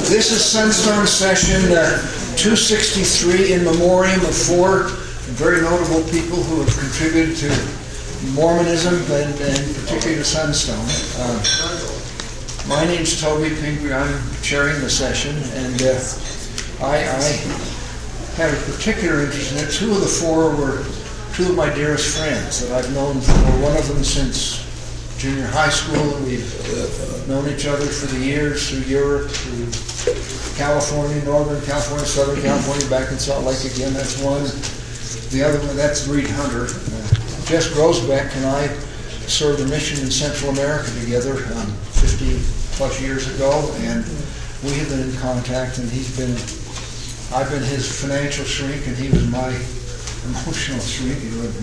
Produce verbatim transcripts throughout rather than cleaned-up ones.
This is Sunstone Session uh, two sixty-three in memoriam of four very notable people who have contributed to Mormonism and, and particularly to Sunstone. Uh, my name's Toby Pingree. I'm chairing the session, and uh, I, I had a particular interest in it. Two of the four were two of my dearest friends that I've known for one of them since junior high school. We've uh, known each other for the years through Europe, through California, Northern California, Southern California, back in Salt Lake again. That's one. The other one, that's Reed Hunter. Uh, Jess Grosbeck and I served a mission in Central America together um, fifty plus years ago, and we have been in contact, and he's been, I've been his financial shrink, and he was my emotional shrink.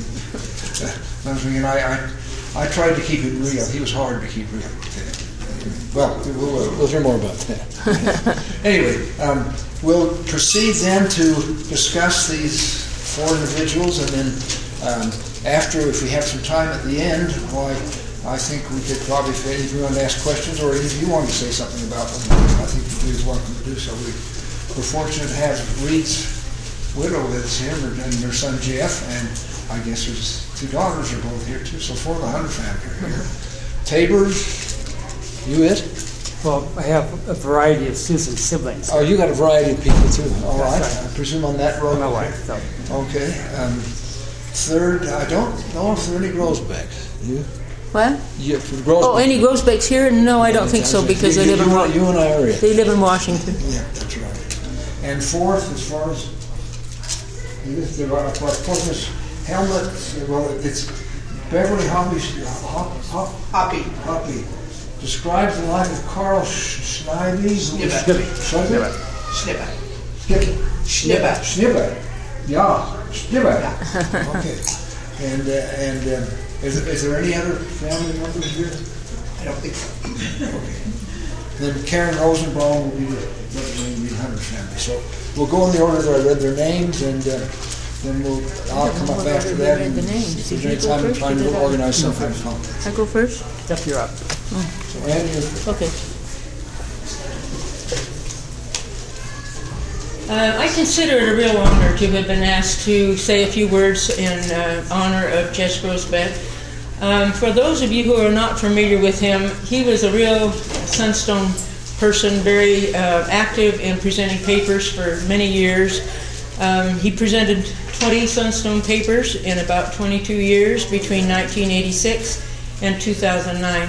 And I, I I tried to keep it real. He was hard to keep real. Well, we'll, we'll hear more about that. Anyway, um, we'll proceed then to discuss these four individuals, and then um, after, if we have some time at the end, why, I think we could probably, if any of you want to ask questions, or if you want to say something about them, I think you'd be welcome to do so. We, we're fortunate to have Reed's widow with us here, and their son Jeff, and I guess there's two daughters are both here too, so four of the Hunter family are here. Tabers, you it? Well, I have a variety of Susan siblings. Oh, you got a variety of people too. All right. right. I presume on that road. My wife. So. Okay. Um, third, I don't know if there are any Grosbecks. You? What? You, Grosbeck. Oh, any Grosbecks here? No, I don't think so, because you, they live you, in you, Washington. You and I are it. They live in Washington. Yeah, that's right. And fourth, as far as this, the of course, Helmut. Well, it's Beverly Hoppy. Hoppy. Hoppy. Describes the life of Carl Schneebe. Schnibbert. Schnibbert. Schnibbert. Schnibbert. Schnibbert. Yeah, Schnibbert. Okay. And uh, and um, is, is there any other family members here? I don't think so. Okay. Then Karen Rosenbaum will be representing the Hunter family. So we'll go in the order that I read their names, and uh, then we'll. I'll come up after that. The names. If there's any time to try to organize some kind of conference. I go first? Yep, you're up. So Ann, you're Okay. Uh, I consider it a real honor to have been asked to say a few words in uh, honor of Jess Grosbeck. Um, for those of you who are not familiar with him, he was a real Sunstone person, very uh, active in presenting papers for many years. Um, he presented twenty Sunstone papers in about twenty-two years between nineteen eighty-six and two thousand nine.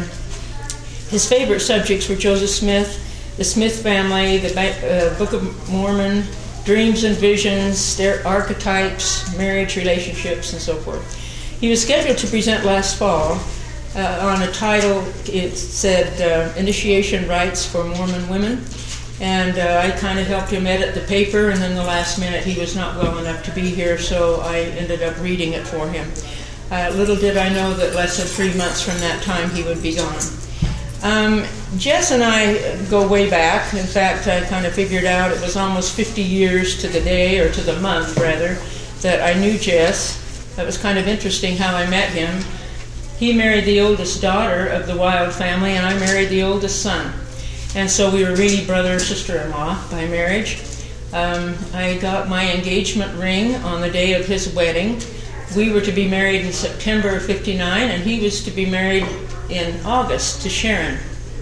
His favorite subjects were Joseph Smith, the Smith family, the uh, Book of Mormon, dreams and visions, their archetypes, marriage relationships, and so forth. He was scheduled to present last fall uh, on a title. It said uh, Initiation Rites for Mormon Women, and uh, I kind of helped him edit the paper, and then the last minute he was not well enough to be here, so I ended up reading it for him. Uh, little did I know that less than three months from that time he would be gone. Um, Jess and I go way back. In fact, I kind of figured out it was almost fifty years to the day, or to the month rather, that I knew Jess. That was kind of interesting how I met him. He married the oldest daughter of the Wild family, and I married the oldest son. And so we were really brother and sister-in-law by marriage. Um, I got my engagement ring on the day of his wedding. We were to be married in September of fifty-nine, and he was to be married in August to Sharon.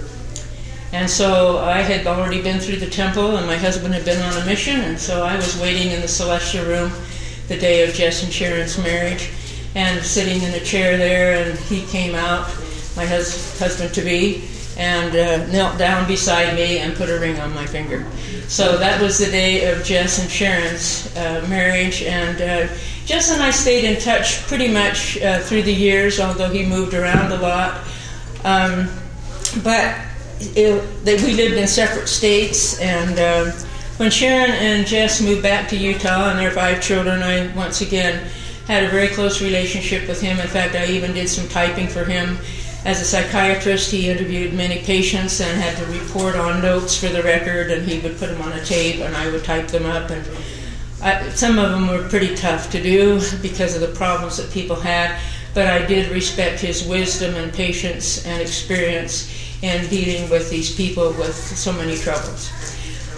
And so I had already been through the temple, and my husband had been on a mission, and so I was waiting in the celestial room the day of Jess and Sharon's marriage, and sitting in a chair there, and he came out, my hus- husband-to-be, and uh, knelt down beside me and put a ring on my finger. So that was the day of Jess and Sharon's uh, marriage, and uh, Jess and I stayed in touch pretty much uh, through the years, although he moved around a lot. Um, but it, they, we lived in separate states, and uh, when Sharon and Jess moved back to Utah and their five children, I once again had a very close relationship with him. In fact, I even did some typing for him. As a psychiatrist, he interviewed many patients and had to report on notes for the record, and he would put them on a tape, and I would type them up. And I, some of them were pretty tough to do because of the problems that people had, but I did respect his wisdom and patience and experience in dealing with these people with so many troubles.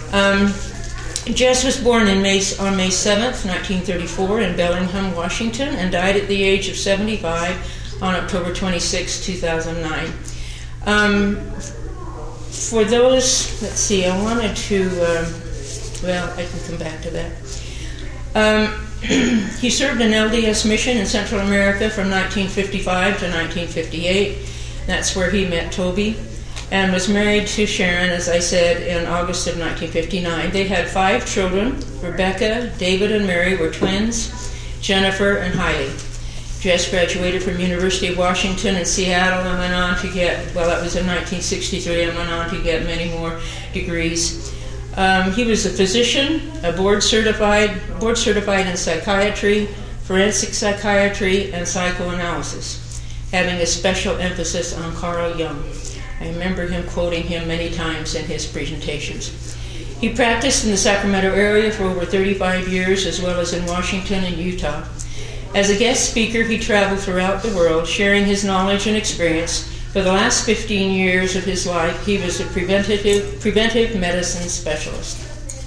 Um, Jess was born in May, on May seventh, nineteen thirty-four, in Bellingham, Washington, and died at the age of seventy-five on October twenty-sixth, two thousand nine. Um, for those, let's see, I wanted to, um, well, I can come back to that. Um, he served an L D S mission in Central America from nineteen fifty-five to nineteen fifty-eight. That's where he met Toby, and was married to Sharon, as I said, in August of nineteen fifty-nine. They had five children. Rebecca, David, and Mary were twins, Jennifer, and Hailey. Jess graduated from University of Washington in Seattle and went on to get, well, that was in nineteen sixty-three, and went on to get many more degrees. Um, he was a physician, a board certified, board certified in psychiatry, forensic psychiatry, and psychoanalysis, having a special emphasis on Carl Jung. I remember him quoting him many times in his presentations. He practiced in the Sacramento area for over thirty-five years, as well as in Washington and Utah. As a guest speaker, he traveled throughout the world, sharing his knowledge and experience. For the last fifteen years of his life, he was a preventative, preventive medicine specialist.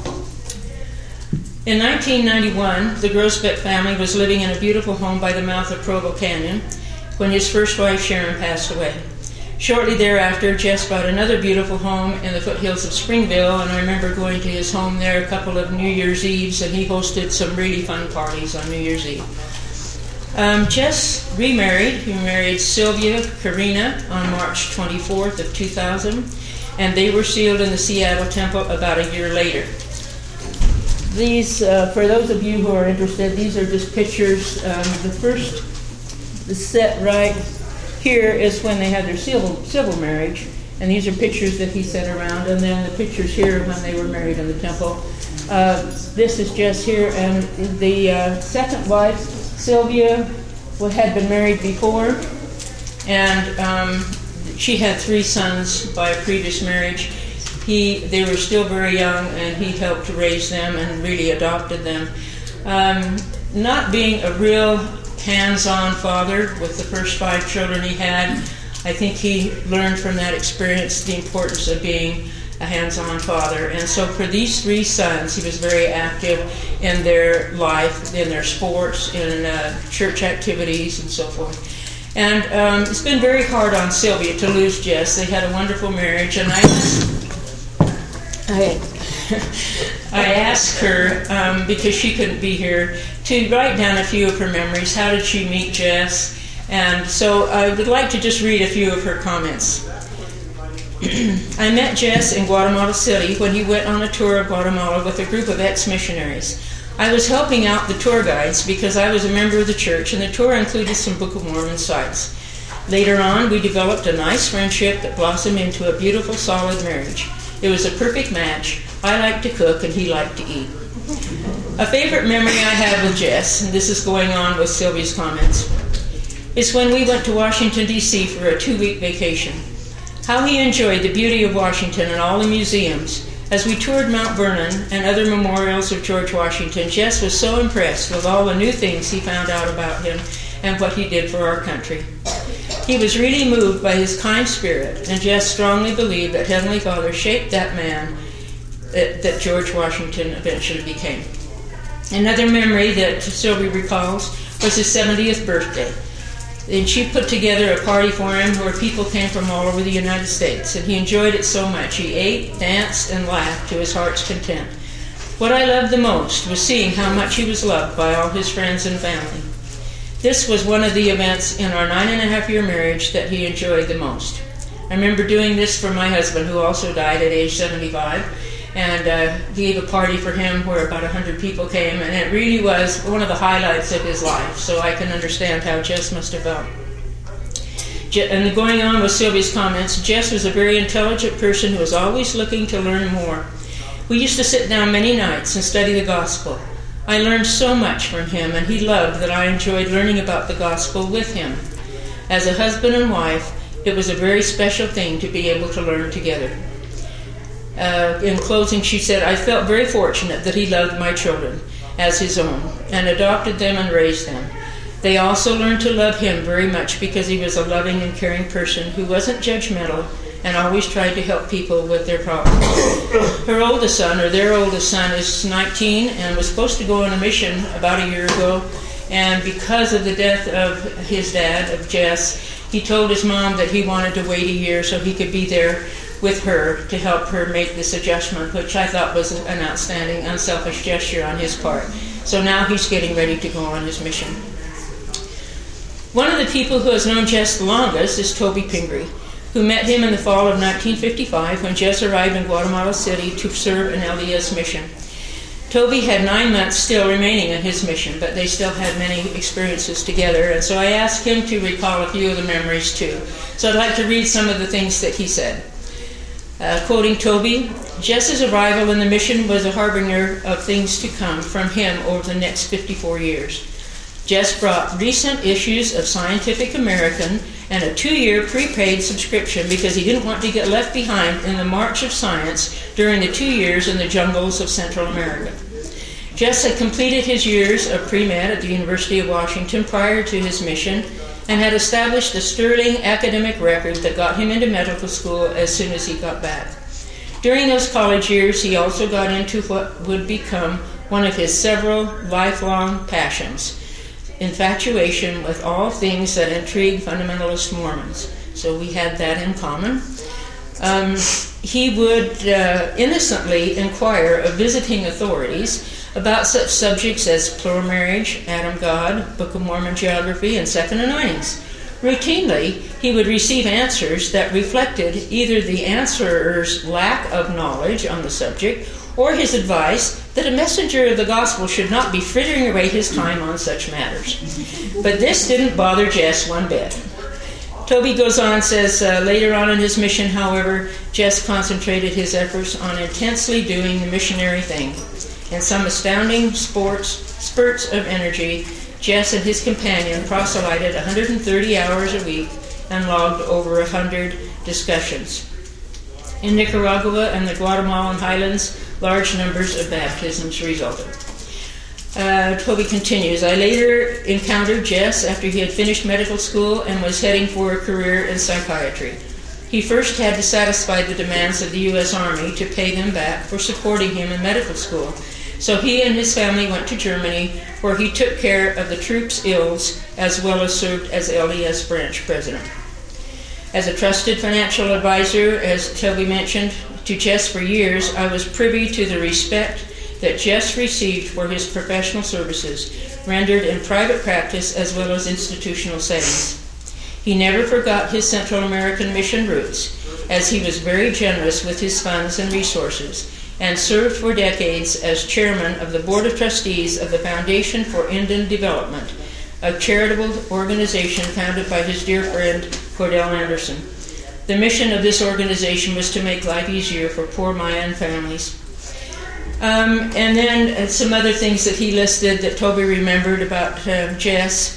In nineteen ninety-one, the Grosbeck family was living in a beautiful home by the mouth of Provo Canyon when his first wife, Sharon, passed away. Shortly thereafter, Jess bought another beautiful home in the foothills of Springville, and I remember going to his home there a couple of New Year's Eves, and he hosted some really fun parties on New Year's Eve. Um, Jess remarried. He married Sylvia Karina on March twenty-fourth of two thousand, and they were sealed in the Seattle Temple about a year later. These, uh, for those of you who are interested, these are just pictures. Um, the first, the set right here is when they had their civil, civil marriage, and these are pictures that he sent around, and then the pictures here when they were married in the temple. Uh, this is Jess here, and the uh, second wife, Sylvia, had been married before, and um, she had three sons by a previous marriage. He, they were still very young, and he helped to raise them and really adopted them. Um, not being a real hands-on father with the first five children he had, I think he learned from that experience the importance of being a hands-on father. And so for these three sons, he was very active in their life, in their sports, in uh, church activities, and so forth. And um, it's been very hard on Sylvia to lose Jess. They had a wonderful marriage, and I I, I asked her, um, because she couldn't be here, to write down a few of her memories. How did she meet Jess? And so I would like to just read a few of her comments. I met Jess in Guatemala City when he went on a tour of Guatemala with a group of ex-missionaries. I was helping out the tour guides because I was a member of the church, and the tour included some Book of Mormon sites. Later on, we developed a nice friendship that blossomed into a beautiful, solid marriage. It was a perfect match. I liked to cook, and he liked to eat. A favorite memory I have with Jess, and this is going on with Sylvia's comments, is when we went to Washington, D C for a two-week vacation. How he enjoyed the beauty of Washington and all the museums. As we toured Mount Vernon and other memorials of George Washington, Jess was so impressed with all the new things he found out about him and what he did for our country. He was really moved by his kind spirit, and Jess strongly believed that Heavenly Father shaped that man that, that George Washington eventually became. Another memory that Sylvia recalls was his seventieth birthday. And she put together a party for him where people came from all over the United States, and he enjoyed it so much. He ate, danced, and laughed to his heart's content. What I loved the most was seeing how much he was loved by all his friends and family. This was one of the events in our nine and a half year marriage that he enjoyed the most. I remember doing this for my husband, who also died at age seventy-five, and uh, gave a party for him where about one hundred people came, and it really was one of the highlights of his life, so I can understand how Jess must have felt. Je- and going on with Sylvia's comments, Jess was a very intelligent person who was always looking to learn more. We used to sit down many nights and study the gospel. I learned so much from him, and he loved that I enjoyed learning about the gospel with him. As a husband and wife, it was a very special thing to be able to learn together. Uh, in closing, she said, I felt very fortunate that he loved my children as his own and adopted them and raised them. They also learned to love him very much because he was a loving and caring person who wasn't judgmental and always tried to help people with their problems. Her oldest son, or their oldest son, is nineteen and was supposed to go on a mission about a year ago, and because of the death of his dad, of Jess, he told his mom that he wanted to wait a year so he could be there with her to help her make this adjustment, which I thought was an outstanding, unselfish gesture on his part. So now he's getting ready to go on his mission. One of the people who has known Jess the longest is Toby Pingree, who met him in the fall of nineteen fifty-five when Jess arrived in Guatemala City to serve an L D S mission. Toby had nine months still remaining in his mission, but they still had many experiences together, and so I asked him to recall a few of the memories too. So I'd like to read some of the things that he said. Uh, quoting Toby, Jess's arrival in the mission was a harbinger of things to come from him over the next fifty-four years. Jess brought recent issues of Scientific American and a two-year prepaid subscription because he didn't want to get left behind in the march of science during the two years in the jungles of Central America. Jess had completed his years of pre-med at the University of Washington prior to his mission and had established a sterling academic record that got him into medical school as soon as he got back. During those college years, he also got into what would become one of his several lifelong passions: infatuation with all things that intrigue fundamentalist Mormons. So we had that in common. Um, he would uh, innocently inquire of visiting authorities about such subjects as plural marriage, Adam God, Book of Mormon geography, and second anointings. Routinely, he would receive answers that reflected either the answerer's lack of knowledge on the subject or his advice that a messenger of the gospel should not be frittering away his time on such matters. But this didn't bother Jess one bit. Toby goes on, says, uh, later on in his mission, however, Jess concentrated his efforts on intensely doing the missionary thing. In some astounding sports, spurts of energy, Jess and his companion proselyted one hundred thirty hours a week and logged over one hundred discussions. In Nicaragua and the Guatemalan highlands, large numbers of baptisms resulted. Uh, Toby continues, I later encountered Jess after he had finished medical school and was heading for a career in psychiatry. He first had to satisfy the demands of the U S Army to pay them back for supporting him in medical school. So he and his family went to Germany, where he took care of the troops' ills as well as served as L D S branch president. As a trusted financial advisor, as Toby mentioned, to Jess for years, I was privy to the respect that Jess received for his professional services, rendered in private practice as well as institutional settings. He never forgot his Central American mission roots, as he was very generous with his funds and resources, and served for decades as chairman of the Board of Trustees of the Foundation for Indian Development, a charitable organization founded by his dear friend Cordell Anderson. The mission of this organization was to make life easier for poor Mayan families. Um, and then uh, some other things that he listed that Toby remembered about uh, Jess.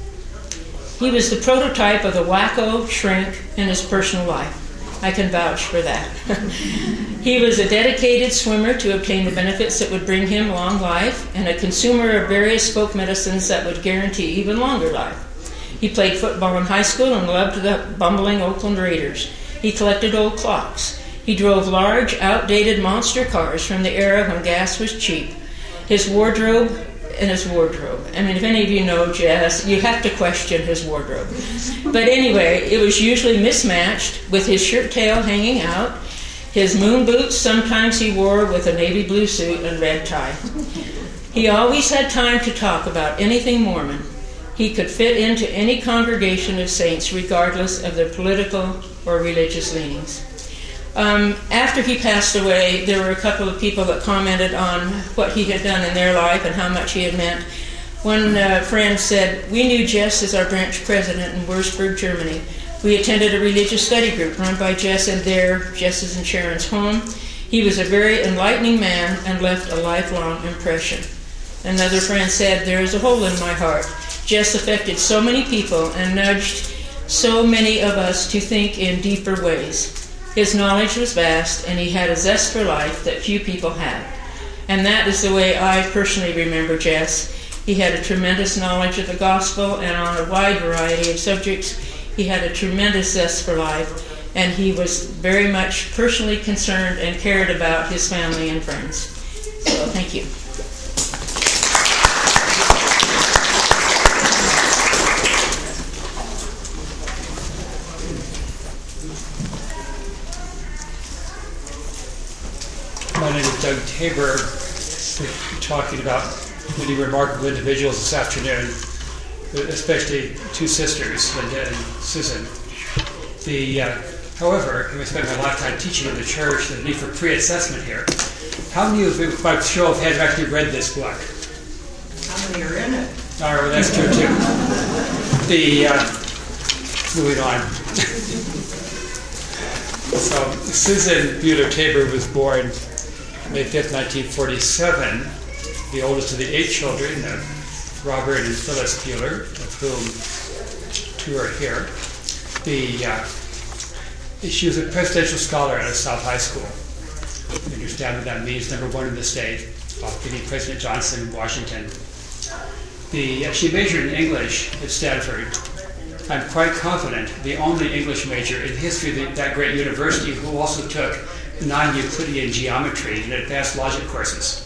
He was the prototype of the wacko shrink in his personal life. I can vouch for that. He was a dedicated swimmer to obtain the benefits that would bring him long life, and a consumer of various folk medicines that would guarantee even longer life. He played football in high school and loved the bumbling Oakland Raiders. He collected old clocks. He drove large, outdated monster cars from the era when gas was cheap. His wardrobe and his wardrobe. I mean, if any of you know Jess, you have to question his wardrobe. But anyway, it was usually mismatched, with his shirt tail hanging out, his moon boots sometimes he wore with a navy blue suit and red tie. He always had time to talk about anything Mormon. He could fit into any congregation of saints regardless of their political or religious leanings. Um, after he passed away, there were a couple of people that commented on what he had done in their life and how much he had meant. One uh, friend said, "We knew Jess as our branch president in Würzburg, Germany. We attended a religious study group run by Jess and their, Jess's and Sharon's home. He was a very enlightening man and left a lifelong impression." Another friend said, "There is a hole in my heart. Jess affected so many people and nudged so many of us to think in deeper ways. His knowledge was vast, and he had a zest for life that few people had." And that is the way I personally remember Jess. He had a tremendous knowledge of the gospel, and on a wide variety of subjects, he had a tremendous zest for life. and he was very much personally concerned and cared about his family and friends. So thank you. My name is Doug Tabor. We're talking about many remarkable individuals this afternoon, especially two sisters, Linda and Susan. The, uh, however, having spent my lifetime teaching in the church, the need for pre-assessment here. How many of you, by show of hands, have actually read this book? How many are in it? All right, well, that's true too. The uh, moving on. So Susan Bueller Tabor was born May fifth, nineteen forty-seven, the oldest of the eight children of Robert and Phyllis Bueller, of whom two are here. The, uh, she was a presidential scholar at a South High School. You understand what that means, number one in the state, beating President Johnson in Washington. The, uh, she majored in English at Stanford. I'm quite confident the only English major in the history of the, that great university who also took non-Euclidean geometry and advanced logic courses.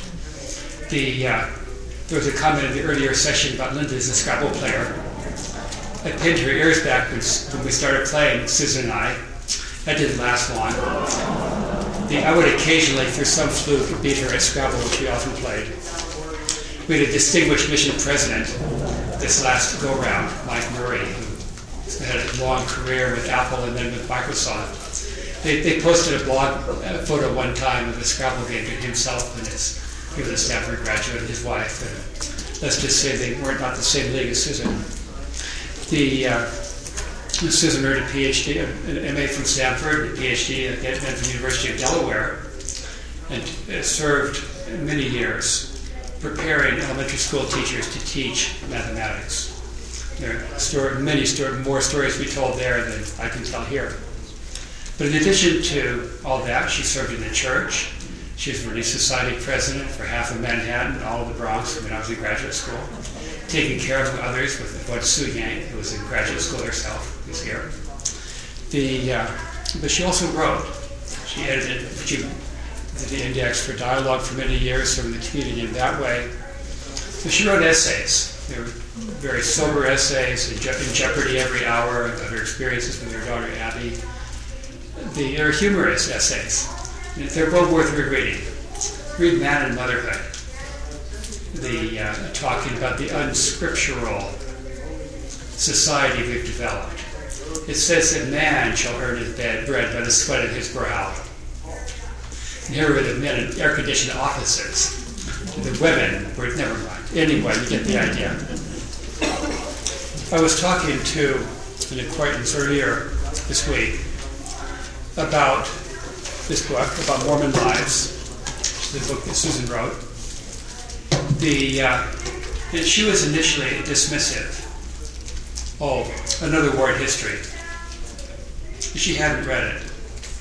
The, uh, there was a comment in the earlier session about Linda as a Scrabble player. I pinned her ears back when, when we started playing, Susan and I. That didn't last long. The, I would occasionally, through some fluke, beat her at Scrabble, which we often played. We had a distinguished mission president this last go-round, Mike Murray, who had a long career with Apple and then with Microsoft. They, they posted a blog a photo one time of the Scrabble game to himself and his, he was a Stanford graduate, and his wife. And let's just say they weren't not the same league as Susan. The uh, Susan earned a PhD, an M A from Stanford, a PhD at the University of Delaware, and served many years preparing elementary school teachers to teach mathematics. There are story, many story, more stories to be told there than I can tell here. But in addition to all that, she served in the church. She was Relief Society president for half of Manhattan and all of the Bronx when I was in graduate school, taking care of others with what Sue Yang, who was in graduate school herself, who's here. The, uh, but she also wrote. She edited she did the index for dialogue for many years, serving the community in that way. So she wrote essays. They were very sober essays, in, Je- in Jeopardy every hour, about her experiences with her daughter Abby. The, they're humorous essays. They're both worth rereading. Read Man and Motherhood. The uh, talking about the unscriptural society we've developed. It says that man shall earn his bread by the sweat of his brow. And here were the men in air-conditioned offices. The women were, never mind. Anyway, you get the idea. I was talking to an acquaintance earlier this week about this book, about Mormon lives, the book that Susan wrote. The, uh, and she was initially dismissive. Oh, another war in history. She hadn't read it.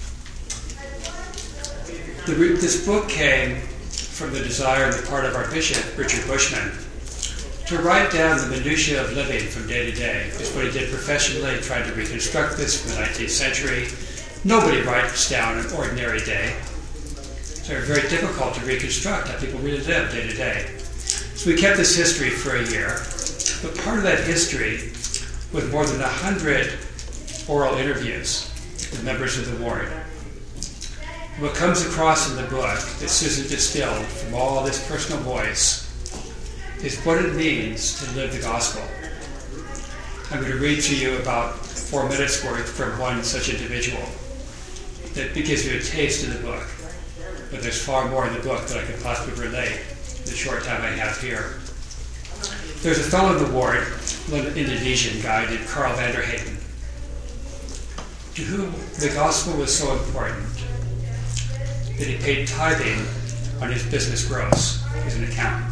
The, this book came from the desire on the part of our bishop, Richard Bushman, to write down the minutiae of living from day to day. It's what he did professionally, tried to reconstruct this from the nineteenth century. Nobody writes down an ordinary day. So it's very difficult to reconstruct how people really live day to day. So we kept this history for a year. But part of that history was more than a hundred oral interviews with members of the ward. And what comes across in the book that Susan distilled from all this personal voice is what it means to live the gospel. I'm going to read to you about four minutes worth from one such individual. That gives you a taste of the book. But there's far more in the book that I could possibly relate in the short time I have here. There's a fellow in the ward, an Indonesian guy named Carl Vanderhaden, to whom the gospel was so important that he paid tithing on his business gross. He's an accountant.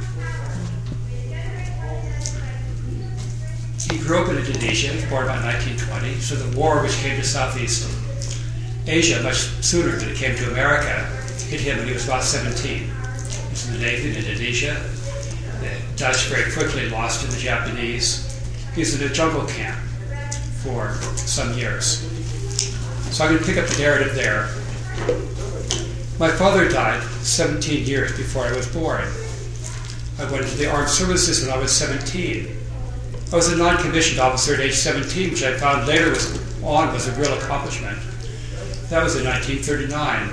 He grew up in Indonesia, he was born about nineteen twenty, so the war which came to Southeast Asia much sooner than it came to America hit him when he was about seventeen. He was in the Navy in Indonesia. The Dutch very quickly lost to the Japanese. He was in a jungle camp for some years. So I'm going to pick up the narrative there. My father died seventeen years before I was born. I went into the armed services when I was seventeen. I was a non-commissioned officer at age seventeen, which I found later was on was a real accomplishment. That was in nineteen thirty-nine.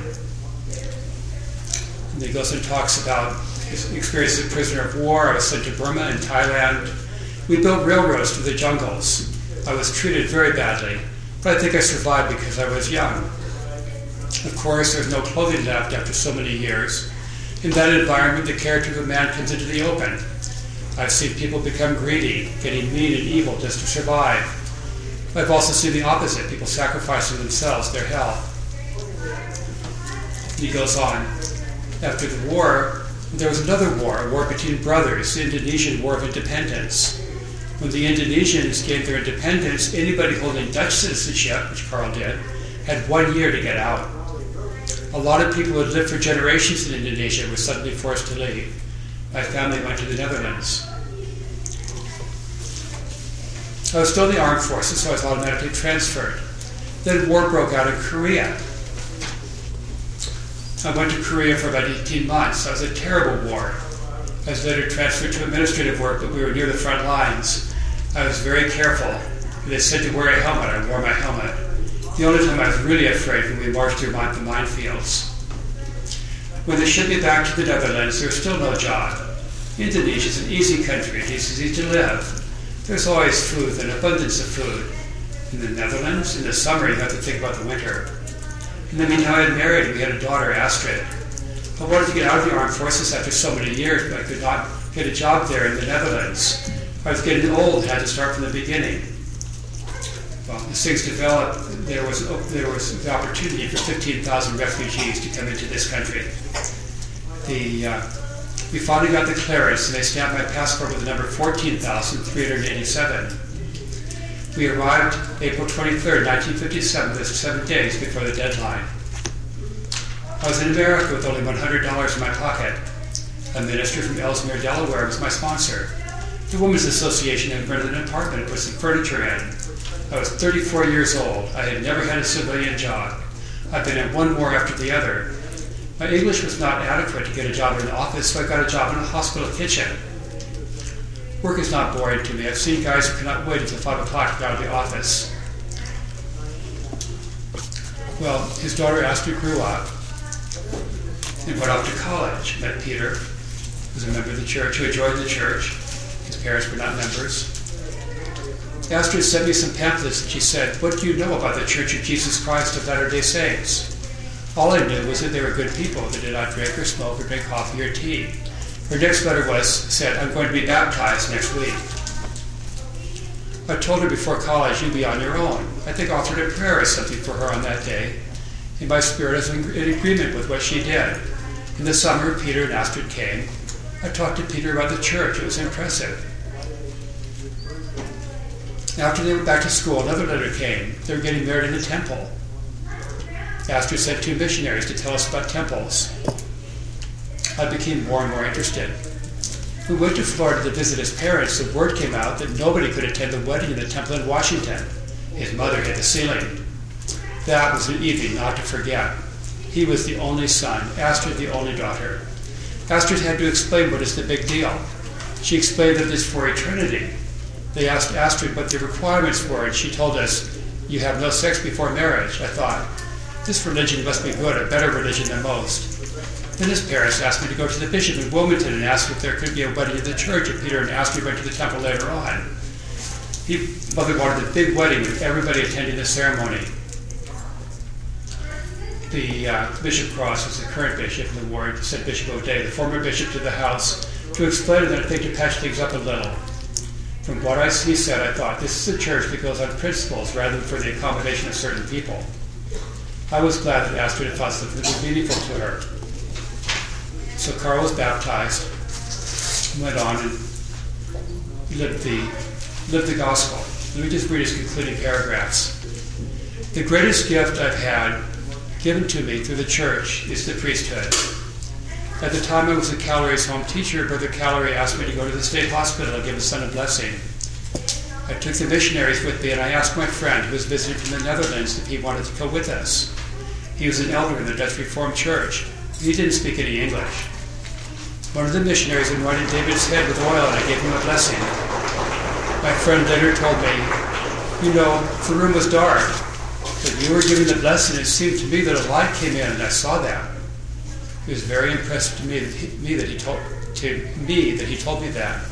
And he goes and talks about his experience as a prisoner of war. I was sent to Burma and Thailand. We built railroads through the jungles. I was treated very badly, but I think I survived because I was young. Of course, there's no clothing left after so many years. In that environment, the character of a man comes into the open. I've seen people become greedy, getting mean and evil just to survive. I've also seen the opposite, people sacrificing themselves, their health. He goes on. After the war, there was another war, a war between brothers, the Indonesian War of Independence. When the Indonesians gained their independence, anybody holding Dutch citizenship, which Carl did, had one year to get out. A lot of people who had lived for generations in Indonesia were suddenly forced to leave. My family went to the Netherlands. I was still in the armed forces, so I was automatically transferred. Then war broke out in Korea. I went to Korea for about eighteen months. That was a terrible war. I was later transferred to administrative work, but we were near the front lines. I was very careful. They said to wear a helmet. I wore my helmet. The only time I was really afraid when we marched through the minefields. When they shipped me back to the Netherlands, there was still no job. Indonesia is an easy country. It is easy to live. There's always food, an abundance of food. In the Netherlands, in the summer, you have to think about the winter. In the meantime, I had married. We had a daughter, Astrid. I wanted to get out of the armed forces after so many years, but I could not get a job there in the Netherlands. I was getting old and had to start from the beginning. Well, as things developed, there was there was the opportunity for fifteen thousand refugees to come into this country. The uh, we finally got the clearance, and they stamped my passport with the number fourteen thousand three hundred eighty-seven. We arrived April twenty-third, nineteen fifty-seven, just seven days before the deadline. I was in America with only one hundred dollars in my pocket. A minister from Ellesmere, Delaware was my sponsor. The Women's Association had rented an apartment and put some furniture in. I was thirty-four years old. I had never had a civilian job. I'd been in one war after the other. My English was not adequate to get a job in the office, so I got a job in a hospital kitchen. Work is not boring to me. I've seen guys who cannot wait until five o'clock to get out of the office. Well, his daughter Astrid grew up and went off to college. Met Peter, who was a member of the church, who had joined the church. His parents were not members. Astrid sent me some pamphlets and she said, "What do you know about the Church of Jesus Christ of Latter-day Saints?" All I knew was that they were good people. They did not drink or smoke or drink coffee or tea. Her next letter was, said, "I'm going to be baptized next week." I told her before college, "You'll be on your own." I think I offered a prayer or something for her on that day. And my spirit was in agreement with what she did. In the summer, Peter and Astrid came. I talked to Peter about the church. It was impressive. After they went back to school, another letter came. They were getting married in a temple. Astrid sent two missionaries to tell us about temples. I became more and more interested. We went to Florida to visit his parents. The word came out that nobody could attend the wedding in the temple in Washington. His mother hit the ceiling. That was an evening not to forget. He was the only son, Astrid the only daughter. Astrid had to explain what is the big deal. She explained that it is for eternity. They asked Astrid what the requirements were, and she told us, "You have no sex before marriage." I thought, this religion must be good, a better religion than most. Then his parents asked me to go to the bishop in Wilmington and ask if there could be a wedding in the church, and Peter and Astrid went to the temple later on. He probably wanted a big wedding with everybody attending the ceremony. The uh, Bishop Cross was the current bishop in the ward, sent Bishop O'Day, the former bishop, to the house to explain that I think to patch things up a little. From what I, he said, I thought, this is a church that goes on principles rather than for the accommodation of certain people. I was glad that Astrid had thought something that was meaningful to her. So Carl was baptized, went on and lived the, lived the gospel. Let me just read his concluding paragraphs. The greatest gift I've had given to me through the church is the priesthood. At the time I was a Calvary's home teacher, Brother Calvary asked me to go to the state hospital and give his son a blessing. I took the missionaries with me, and I asked my friend, who was visiting from the Netherlands, if he wanted to go with us. He was an elder in the Dutch Reformed Church. He didn't speak any English. One of the missionaries anointed David's head with oil, and I gave him a blessing. My friend later told me, you know, the room was dark, but you were giving the blessing. It seemed to me that a light came in, and I saw that. He was very impressed to me that he, me that he told to me that he told me that.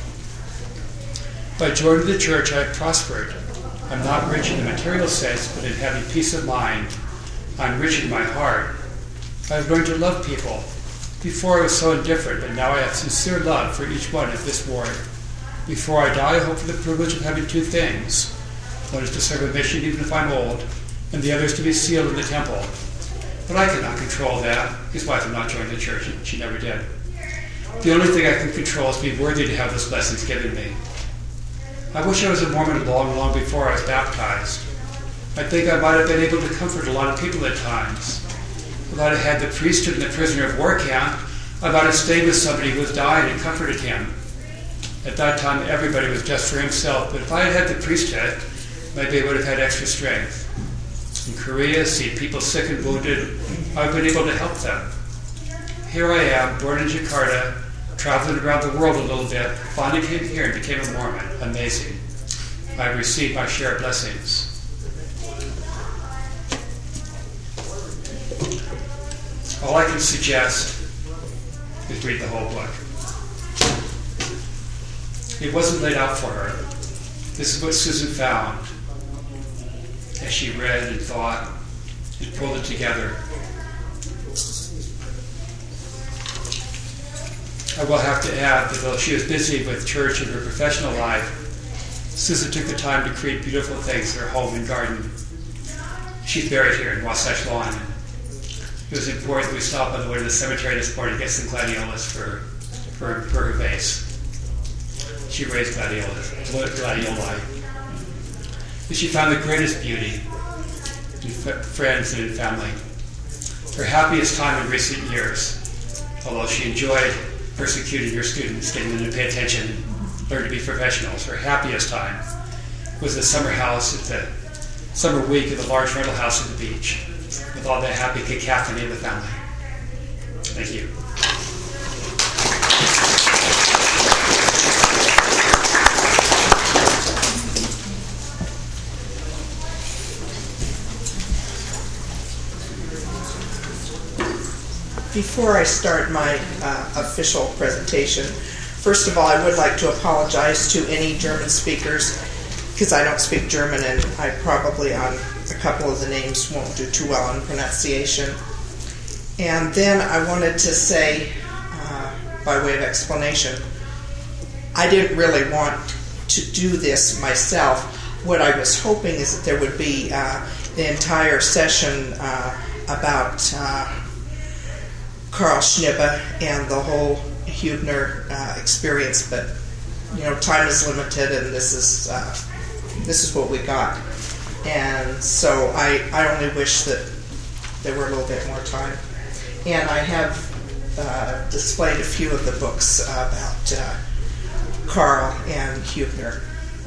By joining the church, I have prospered. I'm not rich in the material sense, but in having peace of mind. I'm rich in my heart. I've learned to love people. Before I was so indifferent, but now I have sincere love for each one of this ward. Before I die, I hope for the privilege of having two things. One is to serve a mission even if I'm old, and the other is to be sealed in the temple. But I cannot control that. His wife would not join the church, and she never did. The only thing I can control is to be worthy to have those blessings given me. I wish I was a Mormon long, long before I was baptized. I think I might have been able to comfort a lot of people at times. If I'd have had the priesthood in the prisoner of war camp, I might have stayed with somebody who was dying and comforted him. At that time, everybody was just for himself, but if I had had the priesthood, maybe I would have had extra strength. In Korea, seeing people sick and wounded, I've been able to help them. Here I am, born in Jakarta, traveling around the world a little bit, finally came here and became a Mormon. Amazing. I've received my share of blessings. All I can suggest is read the whole book. It wasn't laid out for her. This is what Susan found as she read and thought and pulled it together. I will have to add that though she was busy with church and her professional life, Susan took the time to create beautiful things in her home and garden. She's buried here in Wasatch Lawn. It was important that we stop on the way to the cemetery this morning to get some gladiolas for, for, for her vase. She raised gladiolas, gladioli. And she found the greatest beauty in f- friends and in family. Her happiest time in recent years, although she enjoyed persecuting her students, getting them to pay attention, learn to be professionals, her happiest time was the summer house at the summer week at the large rental house at the beach, with all the happy cacophony of the family. Thank you. Before I start my uh, official presentation, first of all, I would like to apologize to any German speakers, because I don't speak German and I probably on a couple of the names won't do too well on pronunciation. And then I wanted to say, uh, by way of explanation, I didn't really want to do this myself. What I was hoping is that there would be uh, the entire session uh, about uh, Carl Schnippe and the whole Huebner uh, experience, but you know, time is limited, and this is uh, this is what we got. And so I, I only wish that there were a little bit more time. And I have uh, displayed a few of the books about uh, Carl and Huebner.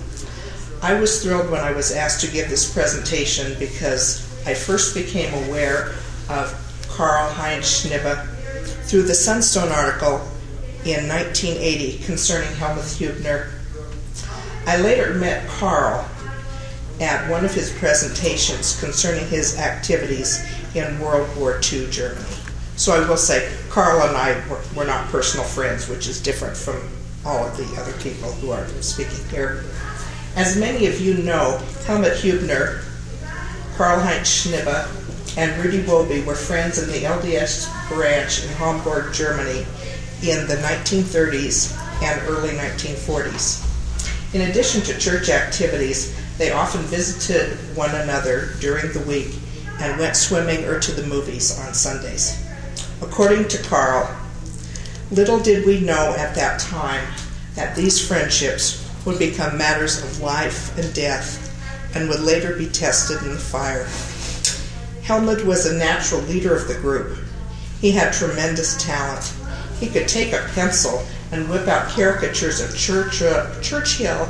I was thrilled when I was asked to give this presentation because I first became aware of Karl Heinz Schnippe through the Sunstone article in nineteen eighty concerning Helmuth Huebner. I later met Karl at one of his presentations concerning his activities in World War Two Germany. So I will say, Karl and I were, were not personal friends, which is different from all of the other people who are speaking here. As many of you know, Helmut Huebner, Karl Heinz Schnippe, and Rudy Wobe were friends in the L D S branch in Hamburg, Germany in the nineteen thirties and early nineteen forties. In addition to church activities, they often visited one another during the week and went swimming or to the movies on Sundays. According to Karl, little did we know at that time that these friendships would become matters of life and death and would later be tested in the fire. Helmut was a natural leader of the group. He had tremendous talent. He could take a pencil and whip out caricatures of Church, uh, Churchill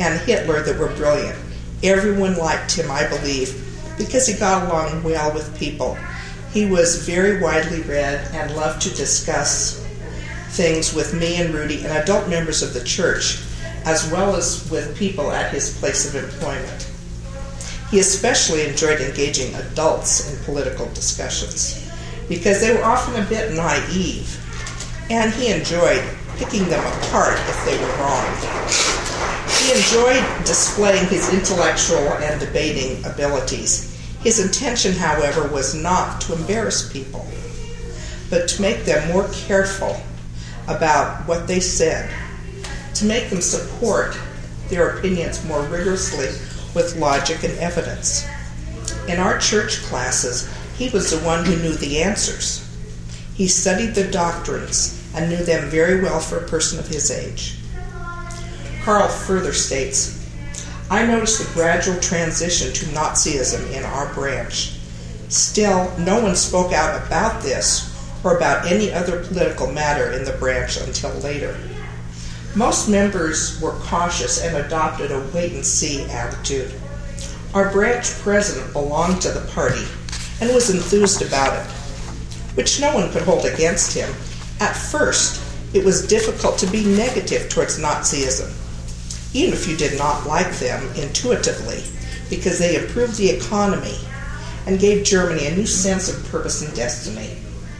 and Hitler that were brilliant. Everyone liked him, I believe, because he got along well with people. He was very widely read and loved to discuss things with me and Rudy and adult members of the church, as well as with people at his place of employment. He especially enjoyed engaging adults in political discussions because they were often a bit naive, and he enjoyed picking them apart if they were wrong. He enjoyed displaying his intellectual and debating abilities. His intention, however, was not to embarrass people, but to make them more careful about what they said, to make them support their opinions more rigorously with logic and evidence. In our church classes, he was the one who knew the answers. He studied the doctrines and knew them very well for a person of his age. Carl further states, I noticed the gradual transition to Nazism in our branch. Still, no one spoke out about this or about any other political matter in the branch until later. Most members were cautious and adopted a wait-and-see attitude. Our branch president belonged to the party and was enthused about it, which no one could hold against him. At first, it was difficult to be negative towards Nazism, even if you did not like them intuitively, because they improved the economy and gave Germany a new sense of purpose and destiny.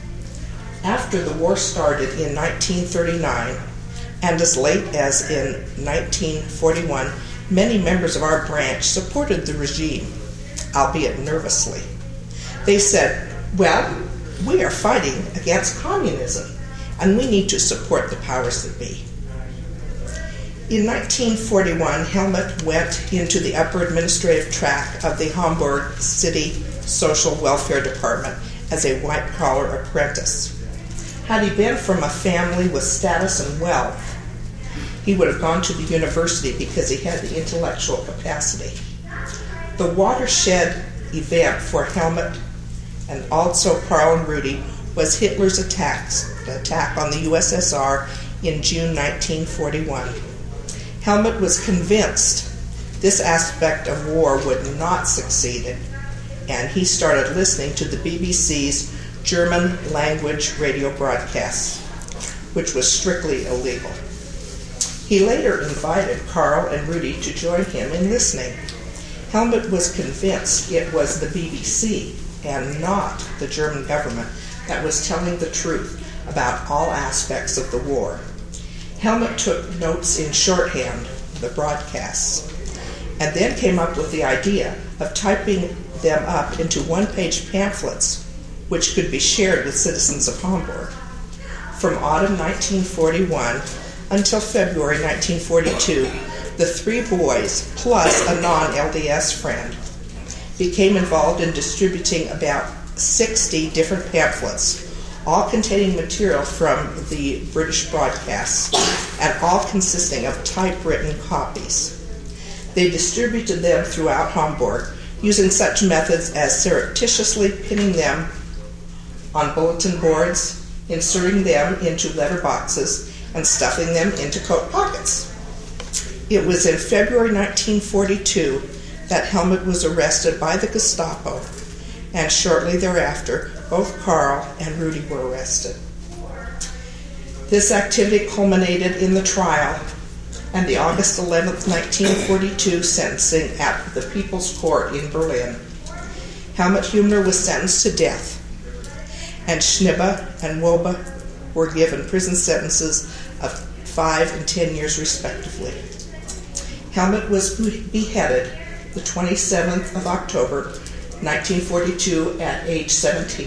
After the war started in nineteen thirty-nine, and as late as in nineteen forty-one, many members of our branch supported the regime, albeit nervously. They said, well, we are fighting against communism, and we need to support the powers that be. In nineteen forty-one, Helmut went into the upper administrative track of the Hamburg City Social Welfare Department as a white-collar apprentice. Had he been from a family with status and wealth, he would have gone to the university because he had the intellectual capacity. The watershed event for Helmut and also Carl and Rudy was Hitler's attacks, attack on the U S S R in June nineteen forty-one. Helmut was convinced this aspect of war would not succeed, and he started listening to the B B C's German language radio broadcasts, which was strictly illegal. He later invited Carl and Rudy to join him in listening. Helmut was convinced it was the B B C and not the German government that was telling the truth about all aspects of the war. Helmut took notes in shorthand of the broadcasts and then came up with the idea of typing them up into one-page pamphlets which could be shared with citizens of Hamburg. From autumn nineteen forty-one until February nineteen forty-two, the three boys, plus a non-L D S friend, became involved in distributing about sixty different pamphlets, all containing material from the British broadcasts, and all consisting of typewritten copies. They distributed them throughout Hamburg, using such methods as surreptitiously pinning them on bulletin boards, inserting them into letter boxes, and stuffing them into coat pockets. It was in February nineteen forty-two that Helmut was arrested by the Gestapo, and shortly thereafter, both Carl and Rudy were arrested. This activity culminated in the trial and the August eleventh, nineteen forty-two sentencing at the People's Court in Berlin. Helmut Hübner was sentenced to death, and Schnibe and Wobe were given prison sentences of five and ten years respectively. Helmut was beheaded the twenty-seventh of October, nineteen forty-two, at age seventeen.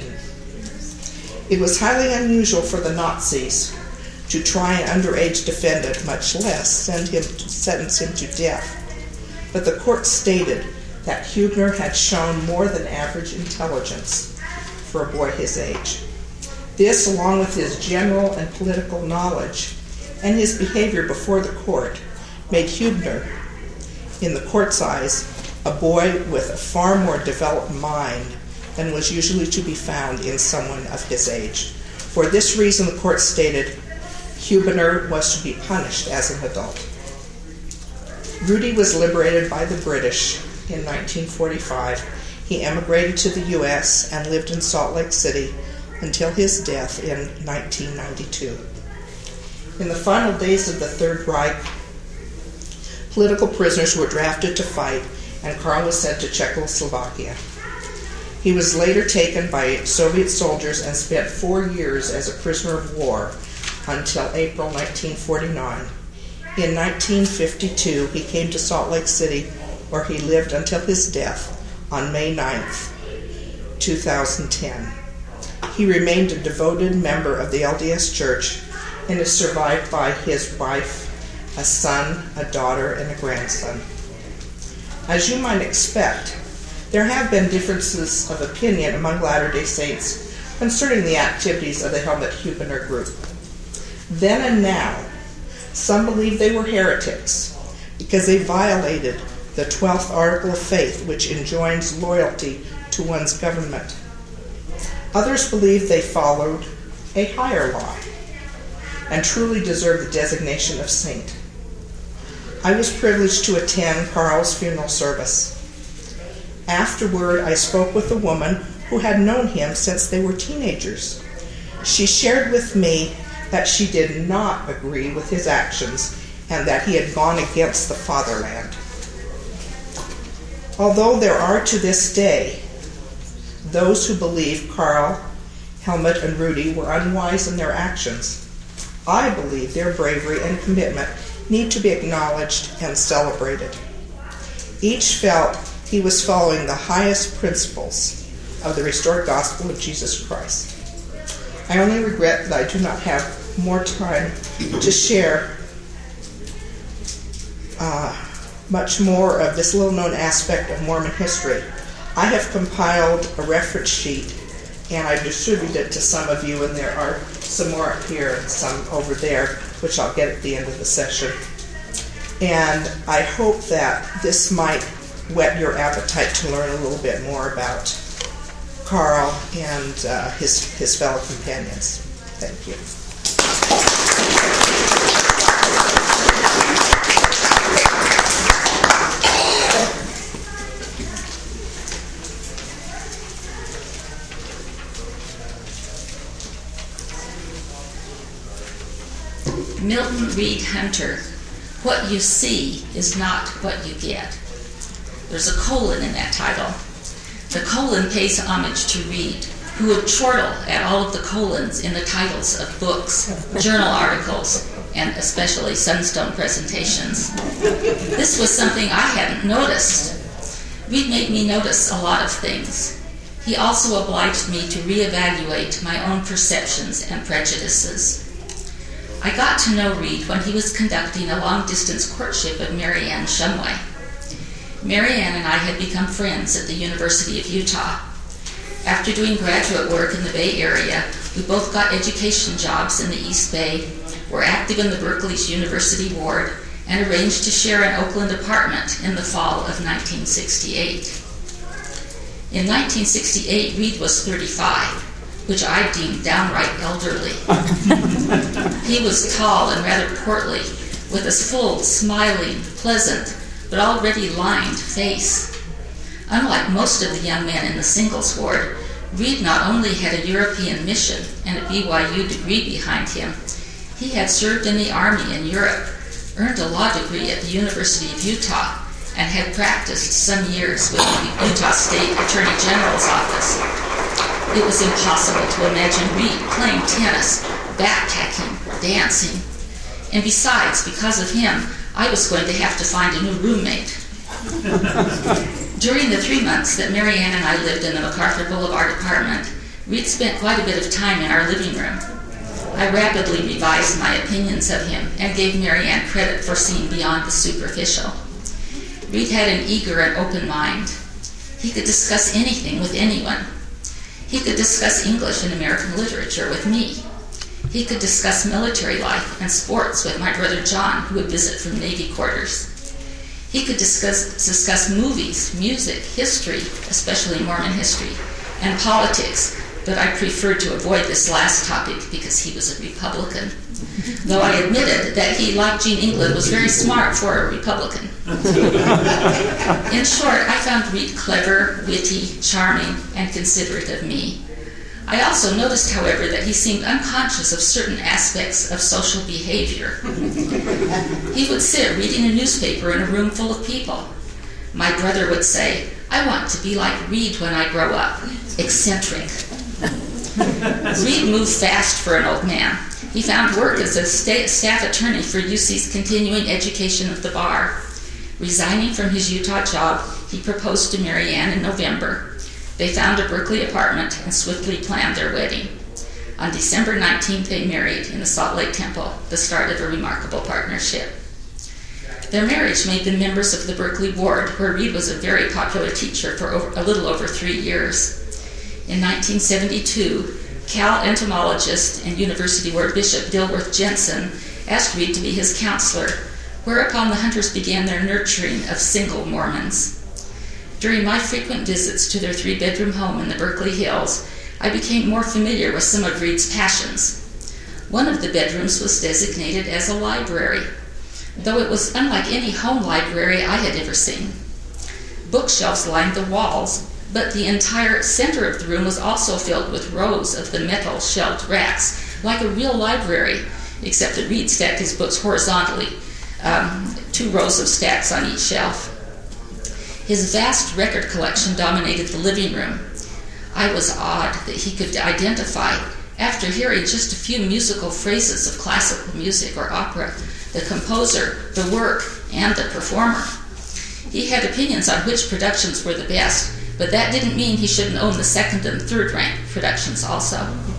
It was highly unusual for the Nazis to try an underage defendant, much less send him to sentence him to death. But the court stated that Hübner had shown more than average intelligence for a boy his age. This, along with his general and political knowledge and his behavior before the court, made Hübner, in the court's eyes, a boy with a far more developed mind than was usually to be found in someone of his age. For this reason, the court stated Hübner was to be punished as an adult. Rudy was liberated by the British in nineteen forty-five. He emigrated to the U S and lived in Salt Lake City until his death in nineteen ninety-two. In the final days of the Third Reich, political prisoners were drafted to fight, and Karl was sent to Czechoslovakia. He was later taken by Soviet soldiers and spent four years as a prisoner of war until April nineteen forty-nine. In nineteen fifty-two, he came to Salt Lake City, where he lived until his death on May ninth, two thousand ten. He remained a devoted member of the L D S Church and is survived by his wife, a son, a daughter, and a grandson. As you might expect, there have been differences of opinion among Latter-day Saints concerning the activities of the Helmut Hupener group. Then and now, some believe they were heretics because they violated the twelfth article of faith, which enjoins loyalty to one's government. Others believe they followed a higher law and truly deserve the designation of saint. I was privileged to attend Karl's funeral service. Afterward, I spoke with a woman who had known him since they were teenagers. She shared with me that she did not agree with his actions and that he had gone against the fatherland. Although there are to this day those who believe Karl, Helmut, and Rudy were unwise in their actions, I believe their bravery and commitment need to be acknowledged and celebrated. Each felt he was following the highest principles of the restored gospel of Jesus Christ. I only regret that I do not have more time to share uh, much more of this little-known aspect of Mormon history. I have compiled a reference sheet, and I've distributed it to some of you, and there are some more up here and some over there, which I'll get at the end of the session. And I hope that this might whet your appetite to learn a little bit more about Karl and uh, his, his fellow companions. Thank you. Milton Reed Hunter, what you see is not what you get. There's a colon in that title. The colon pays homage to Reed, who would chortle at all of the colons in the titles of books, journal articles, and especially Sunstone presentations. This was something I hadn't noticed. Reed made me notice a lot of things. He also obliged me to reevaluate my own perceptions and prejudices. I got to know Reed when he was conducting a long-distance courtship of Mary Ann Shumway. Mary Ann and I had become friends at the University of Utah. After doing graduate work in the Bay Area, we both got education jobs in the East Bay, were active in the Berkeley's University Ward, and arranged to share an Oakland apartment in the fall of nineteen sixty-eight. In nineteen sixty-eight, Reed was thirty-five, which I deemed downright elderly. He was tall and rather portly, with a full, smiling, pleasant, but already lined face. Unlike most of the young men in the singles ward, Reed not only had a European mission and a B Y U degree behind him, he had served in the Army in Europe, earned a law degree at the University of Utah, and had practiced some years with the Utah State Attorney General's office. It was impossible to imagine Reed playing tennis, backpacking, dancing. And besides, because of him, I was going to have to find a new roommate. During the three months that Mary Ann and I lived in the MacArthur Boulevard apartment, Reed spent quite a bit of time in our living room. I rapidly revised my opinions of him and gave Mary Ann credit for seeing beyond the superficial. Reed had an eager and open mind. He could discuss anything with anyone. He could discuss English and American literature with me. He could discuss military life and sports with my brother John, who would visit from Navy quarters. He could discuss, discuss movies, music, history, especially Mormon history, and politics but I preferred to avoid this last topic because he was a Republican, though I admitted that he, like Gene England, was very smart for a Republican. In short, I found Reed clever, witty, charming, and considerate of me. I also noticed, however, that he seemed unconscious of certain aspects of social behavior. He would sit reading a newspaper in a room full of people. My brother would say, "I want to be like Reed when I grow up. Eccentric." Reed moved fast for an old man. He found work as a state staff attorney for U C's continuing education of the bar. Resigning from his Utah job, he proposed to Mary Ann in November. They found a Berkeley apartment and swiftly planned their wedding. On December nineteenth, they married in the Salt Lake Temple, the start of a remarkable partnership. Their marriage made them members of the Berkeley Ward, where Reed was a very popular teacher for over, a little over three years. In nineteen seventy-two, Cal entomologist and University Ward Bishop Dilworth Jensen asked Reed to be his counselor, whereupon the Hunters began their nurturing of single Mormons. During my frequent visits to their three-bedroom home in the Berkeley Hills, I became more familiar with some of Reed's passions. One of the bedrooms was designated as a library, though it was unlike any home library I had ever seen. Bookshelves lined the walls, but the entire center of the room was also filled with rows of the metal shelved racks, like a real library, except that Reed stacked his books horizontally, um, two rows of stacks on each shelf. His vast record collection dominated the living room. I was awed that he could identify, after hearing just a few musical phrases of classical music or opera, the composer, the work, and the performer. He had opinions on which productions were the best, but that didn't mean he shouldn't own the second and third rank productions also.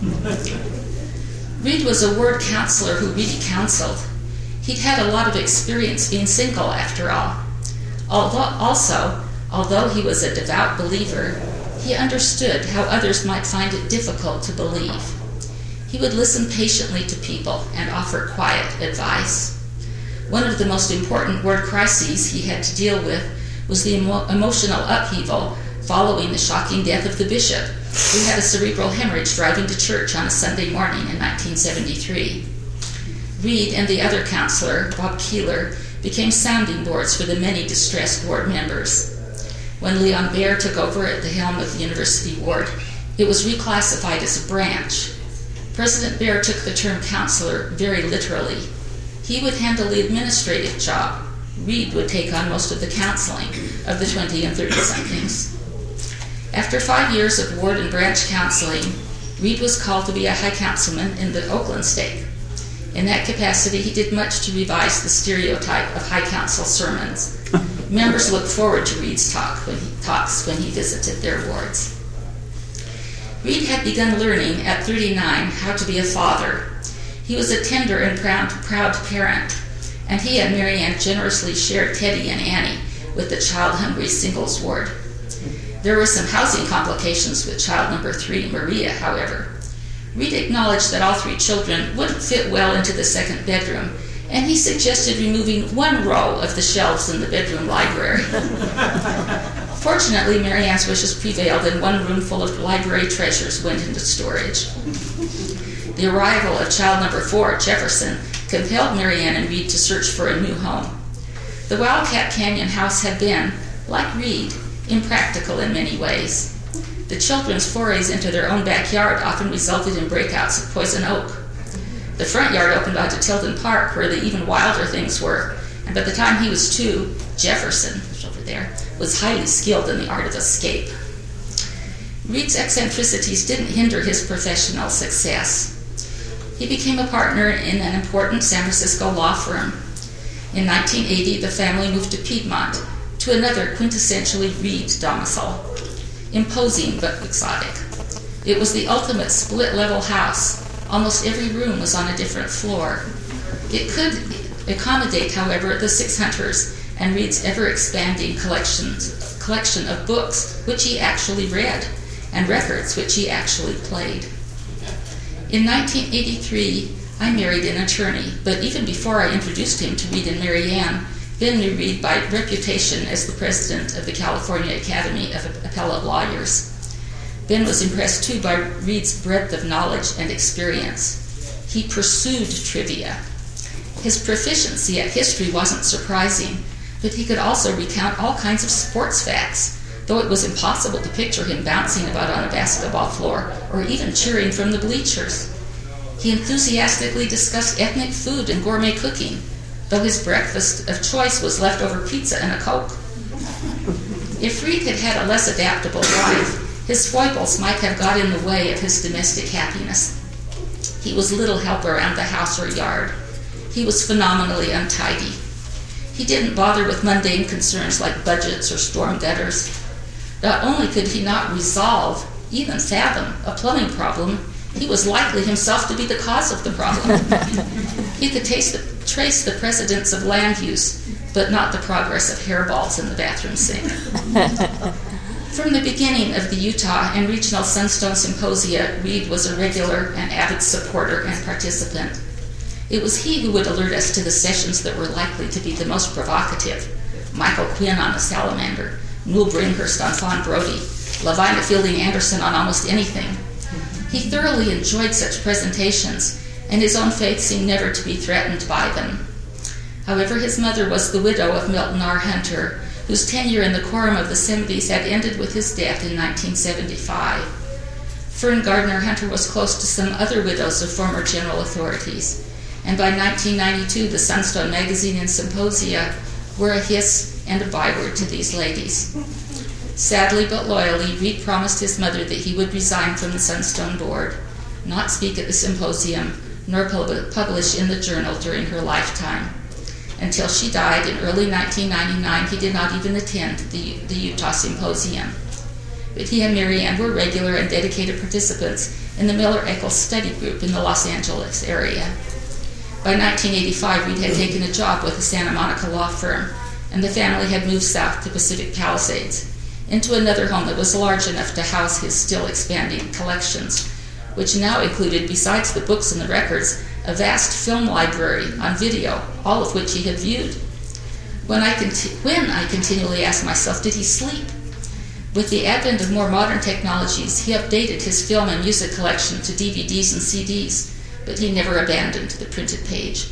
Reed was a ward counselor who really counseled. He'd had a lot of experience being single, after all. Although, also, although he was a devout believer, he understood how others might find it difficult to believe. He would listen patiently to people and offer quiet advice. One of the most important ward crises he had to deal with was the emo- emotional upheaval following the shocking death of the bishop, who had a cerebral hemorrhage driving to church on a Sunday morning in nineteen seventy-three. Reed and the other counselor, Bob Keeler, became sounding boards for the many distressed ward members. When Leon Baer took over at the helm of the University Ward, it was reclassified as a branch. President Baer took the term counselor very literally. He would handle the administrative job. Reed would take on most of the counseling of the twenty and thirty-somethings. After five years of ward and branch counseling, Reed was called to be a high councilman in the Oakland stake. In that capacity, he did much to revise the stereotype of high council sermons. Members looked forward to Reed's talk when he, talks when he visited their wards. Reed had begun learning at thirty-nine how to be a father. He was a tender and proud, proud parent, and he and Mary Ann generously shared Teddy and Annie with the child-hungry singles ward. There were some housing complications with child number three, Maria, however. Reed acknowledged that all three children wouldn't fit well into the second bedroom, and he suggested removing one row of the shelves in the bedroom library. Fortunately, Mary Ann's wishes prevailed, and one room full of library treasures went into storage. The arrival of child number four, Jefferson, compelled Mary Ann and Reed to search for a new home. The Wildcat Canyon house had been, like Reed, impractical in many ways. The children's forays into their own backyard often resulted in breakouts of poison oak. The front yard opened onto Tilden Park, where the even wilder things were, and by the time he was two, Jefferson, who's over there, was highly skilled in the art of escape. Reed's eccentricities didn't hinder his professional success. He became a partner in an important San Francisco law firm. In nineteen eighty, the family moved to Piedmont, to another quintessentially Reed domicile. Imposing but exotic. It was the ultimate split-level house. Almost every room was on a different floor. It could accommodate, however, the six hunters and Reed's ever-expanding collections, collection of books which he actually read and records which he actually played. In nineteen eighty-three, I married an attorney, but even before I introduced him to Reed and Mary Ann, Ben knew Reed by reputation as the president of the California Academy of Appellate Lawyers. Ben was impressed too by Reed's breadth of knowledge and experience. He pursued trivia. His proficiency at history wasn't surprising, but he could also recount all kinds of sports facts, though it was impossible to picture him bouncing about on a basketball floor or even cheering from the bleachers. He enthusiastically discussed ethnic food and gourmet cooking, though his breakfast of choice was leftover pizza and a Coke. If Reed had had a less adaptable wife, his foibles might have got in the way of his domestic happiness. He was little help around the house or yard. He was phenomenally untidy. He didn't bother with mundane concerns like budgets or storm gutters. Not only could he not resolve, even fathom, a plumbing problem, he was likely himself to be the cause of the problem. He could taste the, trace the precedents of land use, but not the progress of hairballs in the bathroom sink. From the beginning of the Utah and Regional Sunstone Symposia, Reed was a regular and avid supporter and participant. It was he who would alert us to the sessions that were likely to be the most provocative. Michael Quinn on the salamander, Newell Bringhurst on Fawn Brody, Lavina Fielding Anderson on almost anything. He thoroughly enjoyed such presentations, and his own faith seemed never to be threatened by them. However, his mother was the widow of Milton R. Hunter, whose tenure in the quorum of the seventies had ended with his death in nineteen seventy-five. Fern Gardner Hunter was close to some other widows of former general authorities, and by nineteen ninety-two the Sunstone magazine and symposia were a hiss and a byword to these ladies. Sadly but loyally, Reed promised his mother that he would resign from the Sunstone board, not speak at the symposium, nor pub- publish in the journal during her lifetime. Until she died in early nineteen ninety-nine, he did not even attend the, the Utah Symposium. But he and Mary Ann were regular and dedicated participants in the Miller-Eccles study group in the Los Angeles area. By nineteen eighty-five, Reed had taken a job with the Santa Monica law firm, and the family had moved south to Pacific Palisades, into another home that was large enough to house his still expanding collections, which now included, besides the books and the records, a vast film library on video, all of which he had viewed. When I, conti- when I continually asked myself, did he sleep? With the advent of more modern technologies, he updated his film and music collection to D V Ds and C Ds, but he never abandoned the printed page.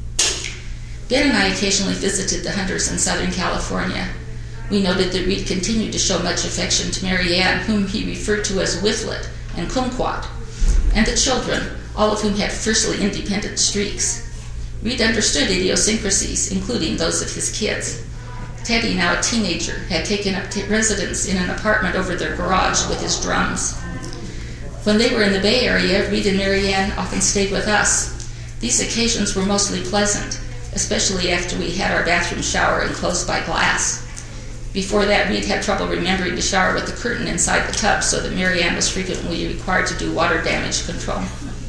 Ben and I occasionally visited the Hunters in Southern California. We noted that Reed continued to show much affection to Mary Ann, whom he referred to as Whifflet and Kumquat, and the children, all of whom had fiercely independent streaks. Reed understood idiosyncrasies, including those of his kids. Teddy, now a teenager, had taken up t- residence in an apartment over their garage with his drums. When they were in the Bay Area, Reed and Mary Ann often stayed with us. These occasions were mostly pleasant, especially after we had our bathroom shower enclosed by glass. Before that, Reed had trouble remembering to shower with the curtain inside the tub, so that Mary Ann was frequently required to do water damage control.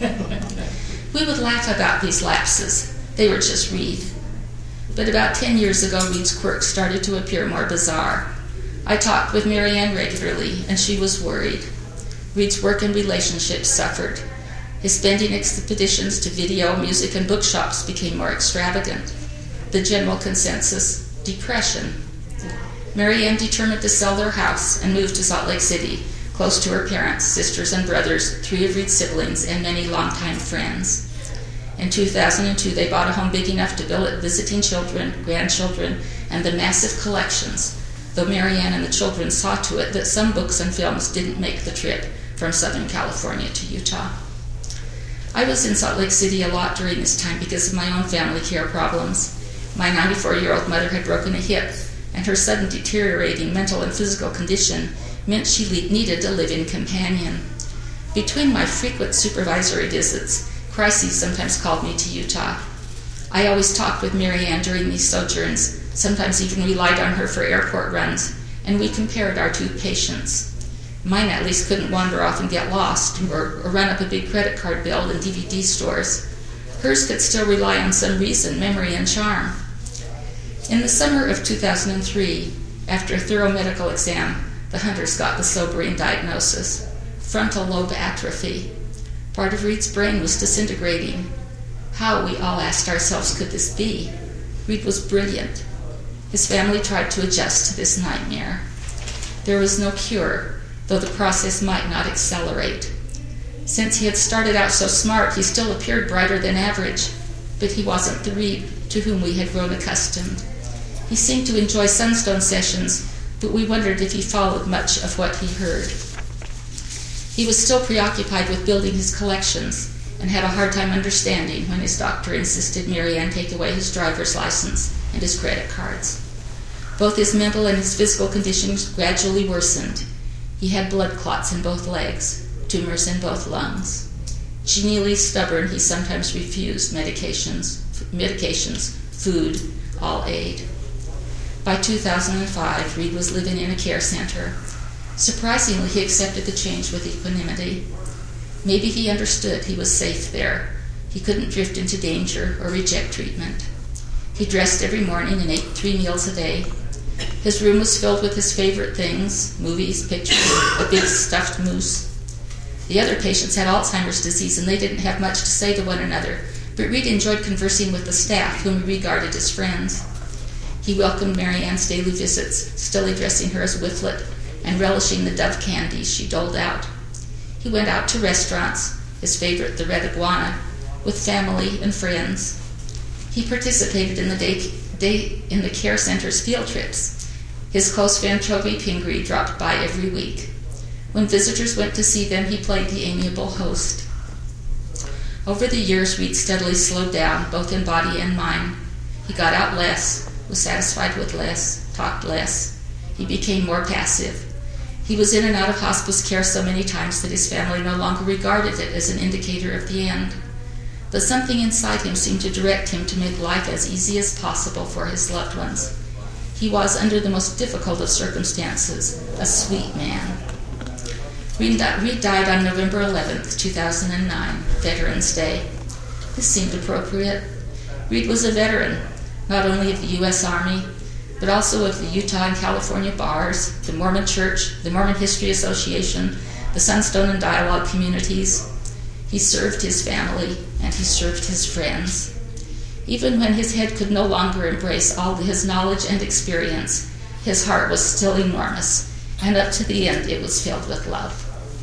We would laugh about these lapses. They were just Reed. But about ten years ago, Reed's quirks started to appear more bizarre. I talked with Mary Ann regularly, and she was worried. Reed's work and relationships suffered. His spending expeditions to video, music, and bookshops became more extravagant. The general consensus, depression. Mary Ann determined to sell their house and move to Salt Lake City, close to her parents, sisters and brothers, three of Reed's siblings, and many longtime friends. In two thousand two, they bought a home big enough to visit visiting children, grandchildren, and the massive collections, though Mary Ann and the children saw to it that some books and films didn't make the trip from Southern California to Utah. I was in Salt Lake City a lot during this time because of my own family care problems. My ninety-four-year-old mother had broken a hip, and her sudden deteriorating mental and physical condition meant she needed a live-in companion. Between my frequent supervisory visits, crises sometimes called me to Utah. I always talked with Mary Ann during these sojourns, sometimes even relied on her for airport runs, and we compared our two patients. Mine at least couldn't wander off and get lost, or, or run up a big credit card bill in D V D stores. Hers could still rely on some reason, memory, and charm. In the summer of two thousand three, after a thorough medical exam, the Hunters got the sobering diagnosis: frontal lobe atrophy. Part of Reed's brain was disintegrating. How, we all asked ourselves, could this be? Reed was brilliant. His family tried to adjust to this nightmare. There was no cure, though the process might not accelerate. Since he had started out so smart, he still appeared brighter than average, but he wasn't the Reed to whom we had grown accustomed. He seemed to enjoy Sunstone sessions, but we wondered if he followed much of what he heard. He was still preoccupied with building his collections and had a hard time understanding when his doctor insisted Marianne take away his driver's license and his credit cards. Both his mental and his physical conditions gradually worsened. He had blood clots in both legs, tumors in both lungs. Genially stubborn, he sometimes refused medications, medications, food, all aid. By two thousand five, Reed was living in a care center. Surprisingly, he accepted the change with equanimity. Maybe he understood he was safe there. He couldn't drift into danger or reject treatment. He dressed every morning and ate three meals a day. His room was filled with his favorite things, movies, pictures, a big stuffed moose. The other patients had Alzheimer's disease, and they didn't have much to say to one another, but Reed enjoyed conversing with the staff, whom he regarded as friends. He welcomed Marianne's daily visits, still addressing her as Whifflet and relishing the dove candies she doled out. He went out to restaurants, his favorite the Red Iguana, with family and friends. He participated in the day, day in the care center's field trips. His close friend Toby Pingree dropped by every week. When visitors went to see them, he played the amiable host. Over the years, Reed steadily slowed down, both in body and mind. He got out less, was satisfied with less, talked less. He became more passive. He was in and out of hospice care so many times that his family no longer regarded it as an indicator of the end. But something inside him seemed to direct him to make life as easy as possible for his loved ones. He was, under the most difficult of circumstances, a sweet man. Reed died on November eleventh, two thousand nine, Veterans Day. This seemed appropriate. Reed was a veteran, not only of the U S Army, but also of the Utah and California bars, the Mormon Church, the Mormon History Association, the Sunstone and Dialogue communities. He served his family, and he served his friends. Even when his head could no longer embrace all his knowledge and experience, his heart was still enormous, and up to the end it was filled with love.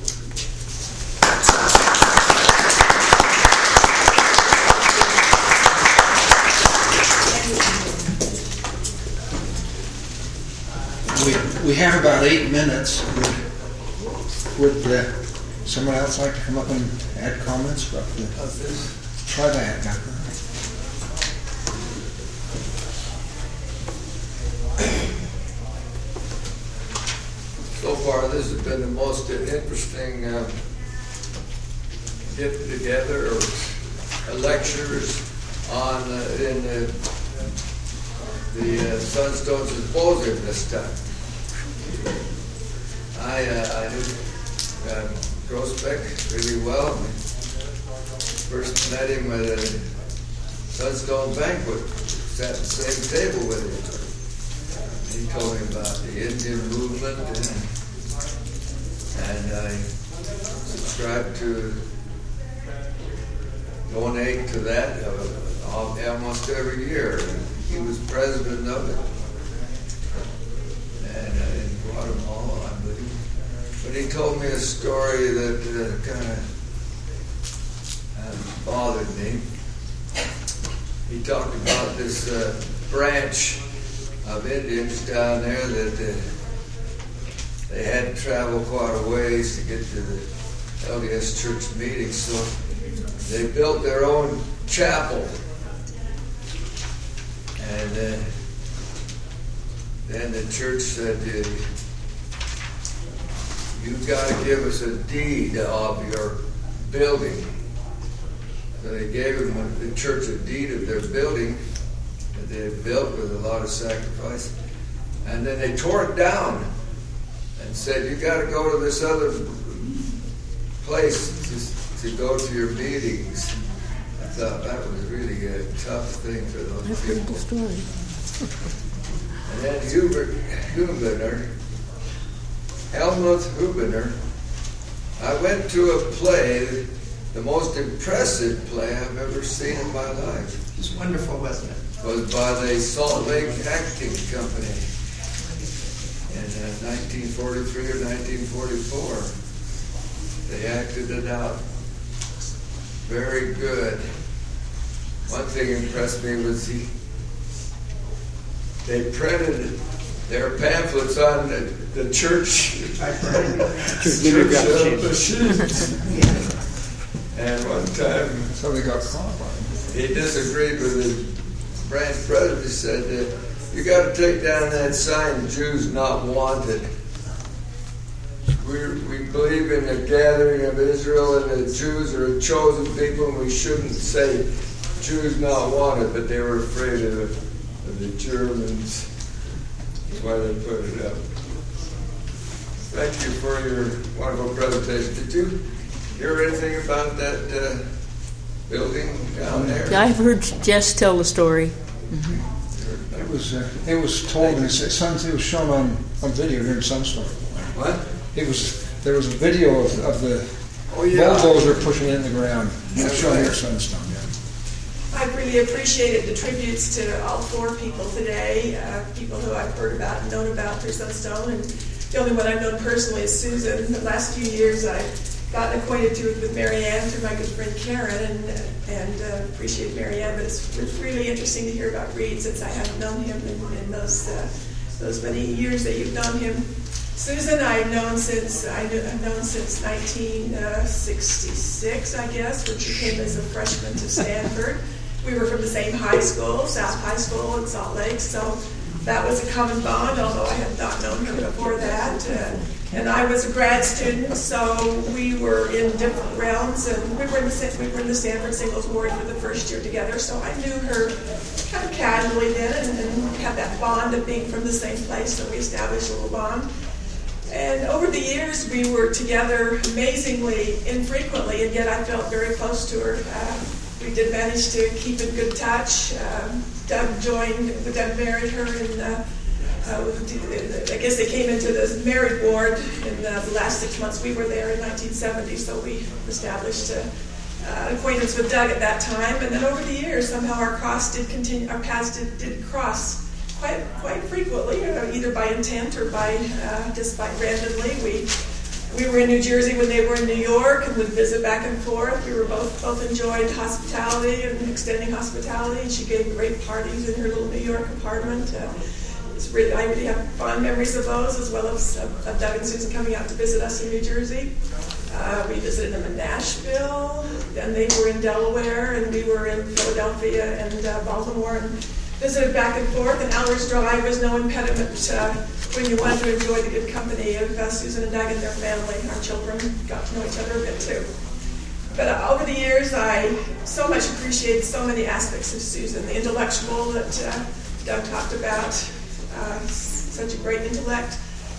We, we have about eight minutes. Would, would uh, someone else like to come up and add comments about the, try that. So far, this has been the most interesting uh, get together or lectures on uh, in the, the uh, Sunstone Symposium this time. I uh, I knew uh, Groesbeck really well. I first met him at a Sunstone banquet, sat at the same table with him. He told me about the Indian movement, and, and I subscribed to donate to that uh, almost every year. He was president of it, and uh, in Guatemala, I believe. But he told me a story that uh, kind of uh, bothered me. He talked about this uh, branch of Indians down there that uh, they had to travel quite a ways to get to the L D S church meetings, so they built their own chapel. And uh, then the church said, uh, you've got to give us a deed of your building. So they gave them, the church, a deed of their building that they had built with a lot of sacrifice. And then they tore it down and said, you got to go to this other place to, to go to your meetings. I thought that was really a tough thing for those I've people. heard the story. And then Hubert Hubener, Helmuth Hubener, I went to a play, the most impressive play I've ever seen in my life. It was wonderful, wasn't it? Was by the Salt Lake Acting Company. And in uh, nineteen forty-three or nineteen forty-four. They acted it out very good. One thing impressed me was he, they printed their pamphlets on the, the church, church uh, machines. And one time, So they got caught on it. he disagreed with his branch president. He said, uh, you got to take down that sign, Jews not wanted. We, we believe in the gathering of Israel, and the Jews are a chosen people, and we shouldn't say Jews not wanted, but they were afraid of the, of the Germans. That's why they put it up. Thank you for your wonderful presentation. Did you hear anything about that uh, building down there? I've heard Jess tell the story. It was uh, it was told, and it, Sun, it was shown on, on video here in Sunstone. What? It was there was a video of, of the Oh, yeah. bulldozer pushing it in the ground. It was That's shown here right. at Sunstone. Yeah. I've really appreciated the tributes to all four people today, uh, people who I've heard about and known about through Sunstone, and the only one I've known personally is Susan. The last few years I've gotten acquainted to, with Mary Ann through my good friend Karen, and and uh, appreciate Mary Ann, but it's, it's really interesting to hear about Reed since I haven't known him in, in those uh, those many years that you've known him. Susan, I've known since I knew, I've known since nineteen sixty-six, I guess, when she came as a freshman to Stanford. We were from the same high school, South High School in Salt Lake, so that was a common bond, although I had not known her before that. Uh, and I was a grad student, so we were in different realms, and we were in the we were in the Stanford Singles Ward for the first year together. So I knew her kind of casually then, and, and had that bond of being from the same place. So we established a little bond. And over the years, we were together amazingly infrequently, and yet I felt very close to her. Uh, we did manage to keep in good touch. Um, Doug joined, Doug married her, and uh, uh, I guess they came into the married ward in uh, the last six months we were there in nineteen seventy, so we established uh, uh, acquaintance with Doug at that time. And then over the years, somehow our cross did continue, our paths did, did cross quite quite frequently, you know, either by intent or by uh, just by randomly. We we were in New Jersey when they were in New York, and would visit back and forth. We were both both enjoyed hospitality and extending hospitality. And she gave great parties in her little New York apartment. Uh, it's really, I really have fond memories of those, as well as of, of Doug and Susan coming out to visit us in New Jersey. Uh, we visited them in Nashville, then they were in Delaware, and we were in Philadelphia and uh, Baltimore, and visited back and forth. An hour's drive was no impediment uh, when you wanted to enjoy the good company of uh, Susan and Doug and their family. Our children got to know each other a bit too. But uh, over the years, I so much appreciated so many aspects of Susan. The intellectual that uh, Doug talked about, uh, such a great intellect.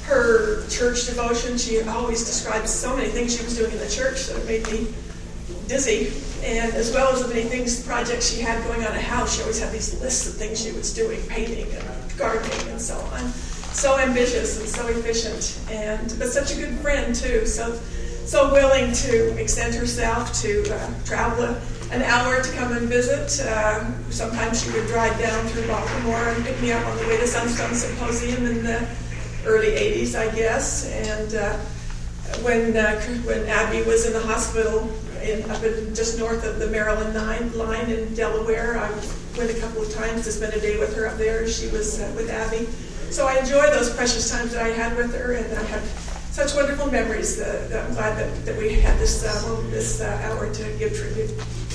Her church devotion, she always described so many things she was doing in the church that it made me dizzy. And as well as the many things, projects she had going on at house, she always had these lists of things she was doing, painting and gardening and so on. So ambitious and so efficient, and but such a good friend too. So so willing to extend herself to uh, travel a, an hour to come and visit. Uh, sometimes she would drive down through Baltimore and pick me up on the way to Sunstone Symposium in the early eighties, I guess. And uh, when uh, when Abby was in the hospital in, up in just north of the Maryland nine line in Delaware, I went a couple of times to spend a day with her up there. She was uh, with Abby. So I enjoyed those precious times that I had with her, and I have such wonderful memories that, that I'm glad that, that we had this uh, this uh, hour to give tribute.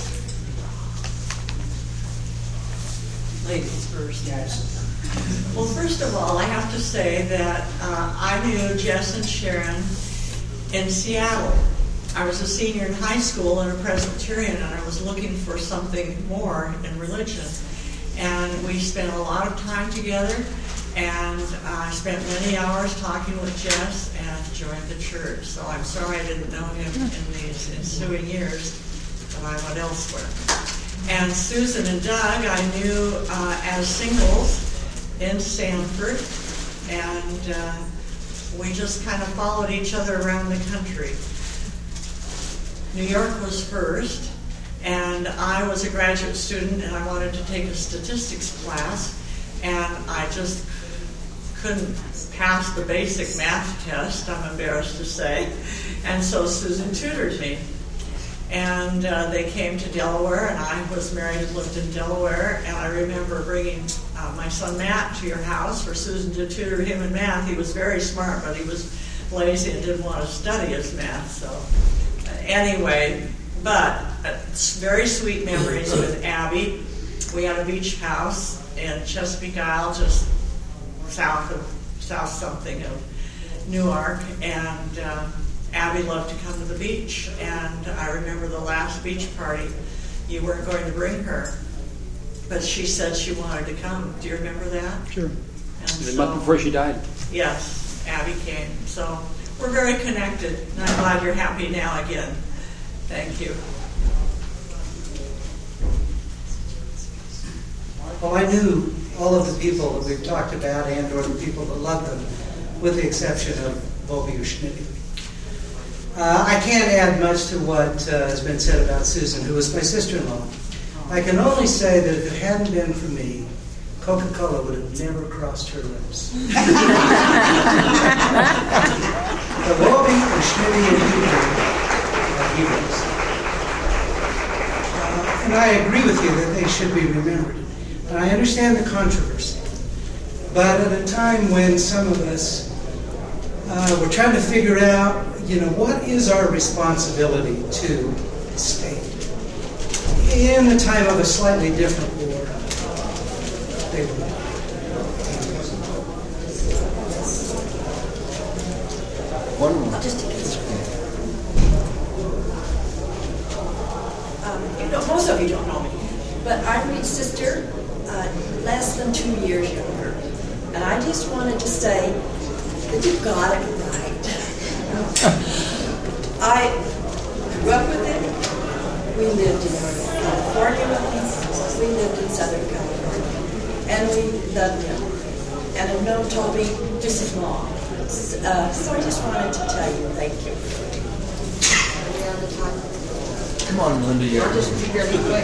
Ladies first. Yes. Well, first of all, I have to say that uh, I knew Jess and Sharon in Seattle. I was a senior in high school and a Presbyterian, and I was looking for something more in religion. And we spent a lot of time together, and I spent many hours talking with Jess and joined the church. So I'm sorry I didn't know him in these ensuing years, but I went elsewhere. And Susan and Doug I knew uh, as singles in Stanford, and uh, we just kind of followed each other around the country. New York was first, and I was a graduate student, and I wanted to take a statistics class, and I just couldn't pass the basic math test, I'm embarrassed to say, and so Susan tutored me. And uh, they came to Delaware, and I was married and lived in Delaware, and I remember bringing uh, my son Matt to your house for Susan to tutor him in math. He was very smart, but he was lazy and didn't want to study his math. So uh, anyway, but uh, very sweet memories with Abby. We had a beach house in Chesapeake Isle, just south of south something of Newark, and uh, Abby loved to come to the beach. And I remember the last beach party, you weren't going to bring her, but she said she wanted to come. Do you remember that? Sure. And The so, month before she died. yes, Abby came. So we're very connected, and I'm glad you're happy now again. Thank you. Well, I knew all of the people that we've talked about and or the people that loved them, with the exception of Volby Ushnitti. Uh, I can't add much to what uh, has been said about Susan, who was my sister-in-law. I can only say that if it hadn't been for me, Coca-Cola would have never crossed her lips. The Volby, Ushnitti, and Hubert are heroes. Uh, and I agree with you that they should be remembered. And I understand the controversy. But at a time when some of us uh, were trying to figure out, you know, what is our responsibility to the state in the time of a slightly different war, they were. One more. I'll just take this. Um, you know, most of you don't know me, but I'm Reed's sister, uh, less than two years younger. And I just wanted to say that you got it right. I grew up with him. We lived in California with him. We lived in Southern California. And we loved him. And I've known Toby just as long. Uh, so I just wanted to tell you thank you. Are we out of time? Come on, Linda. You're I'll just be really quick.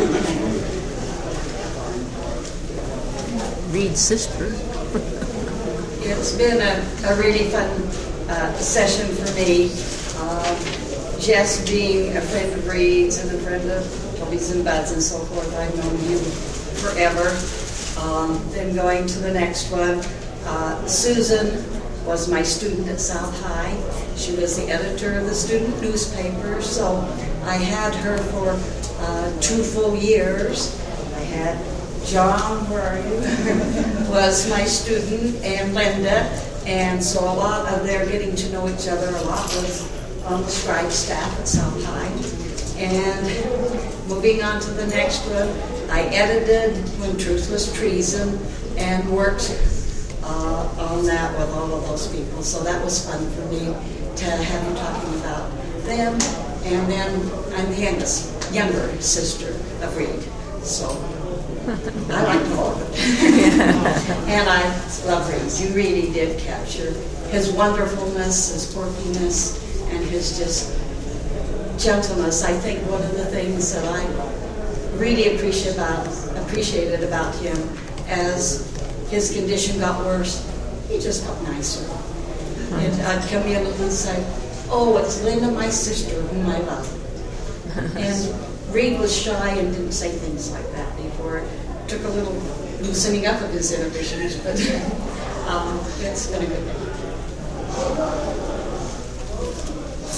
Reed's sister. It's been a, a really fun uh, session for me. Um, Jess being a friend of Reed's and a friend of Toby's and Bud's and so forth. I've known you forever. Um, then going to the next one. Uh, Susan was my student at South High. She was the editor of the student newspaper, so I had her for uh, two full years. I had John, where are you, was my student, and Linda, and so a lot of their getting to know each other, a lot was on the scribe staff at South High. And moving on to the next one, I edited When Truth Was Treason and worked uh, on that with all of those people. So that was fun for me to have you talking about them. And then I'm the youngest, younger sister of Reed. So I like all of it. And I love Reed. You really did capture his wonderfulness, his quirkiness, and his just gentleness. I think one of the things that I really appreciate about, appreciated about him as his condition got worse, he just got nicer. And I'd come in and he'd say, "Oh, it's Linda, my sister, whom I love." And Reed was shy and didn't say things like that before. It took a little loosening up of his inhibitions, but um, it's been a good day.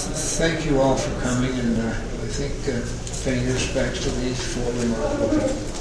Thank you all for coming, and uh, I think uh, paying respects to these four remarkable people.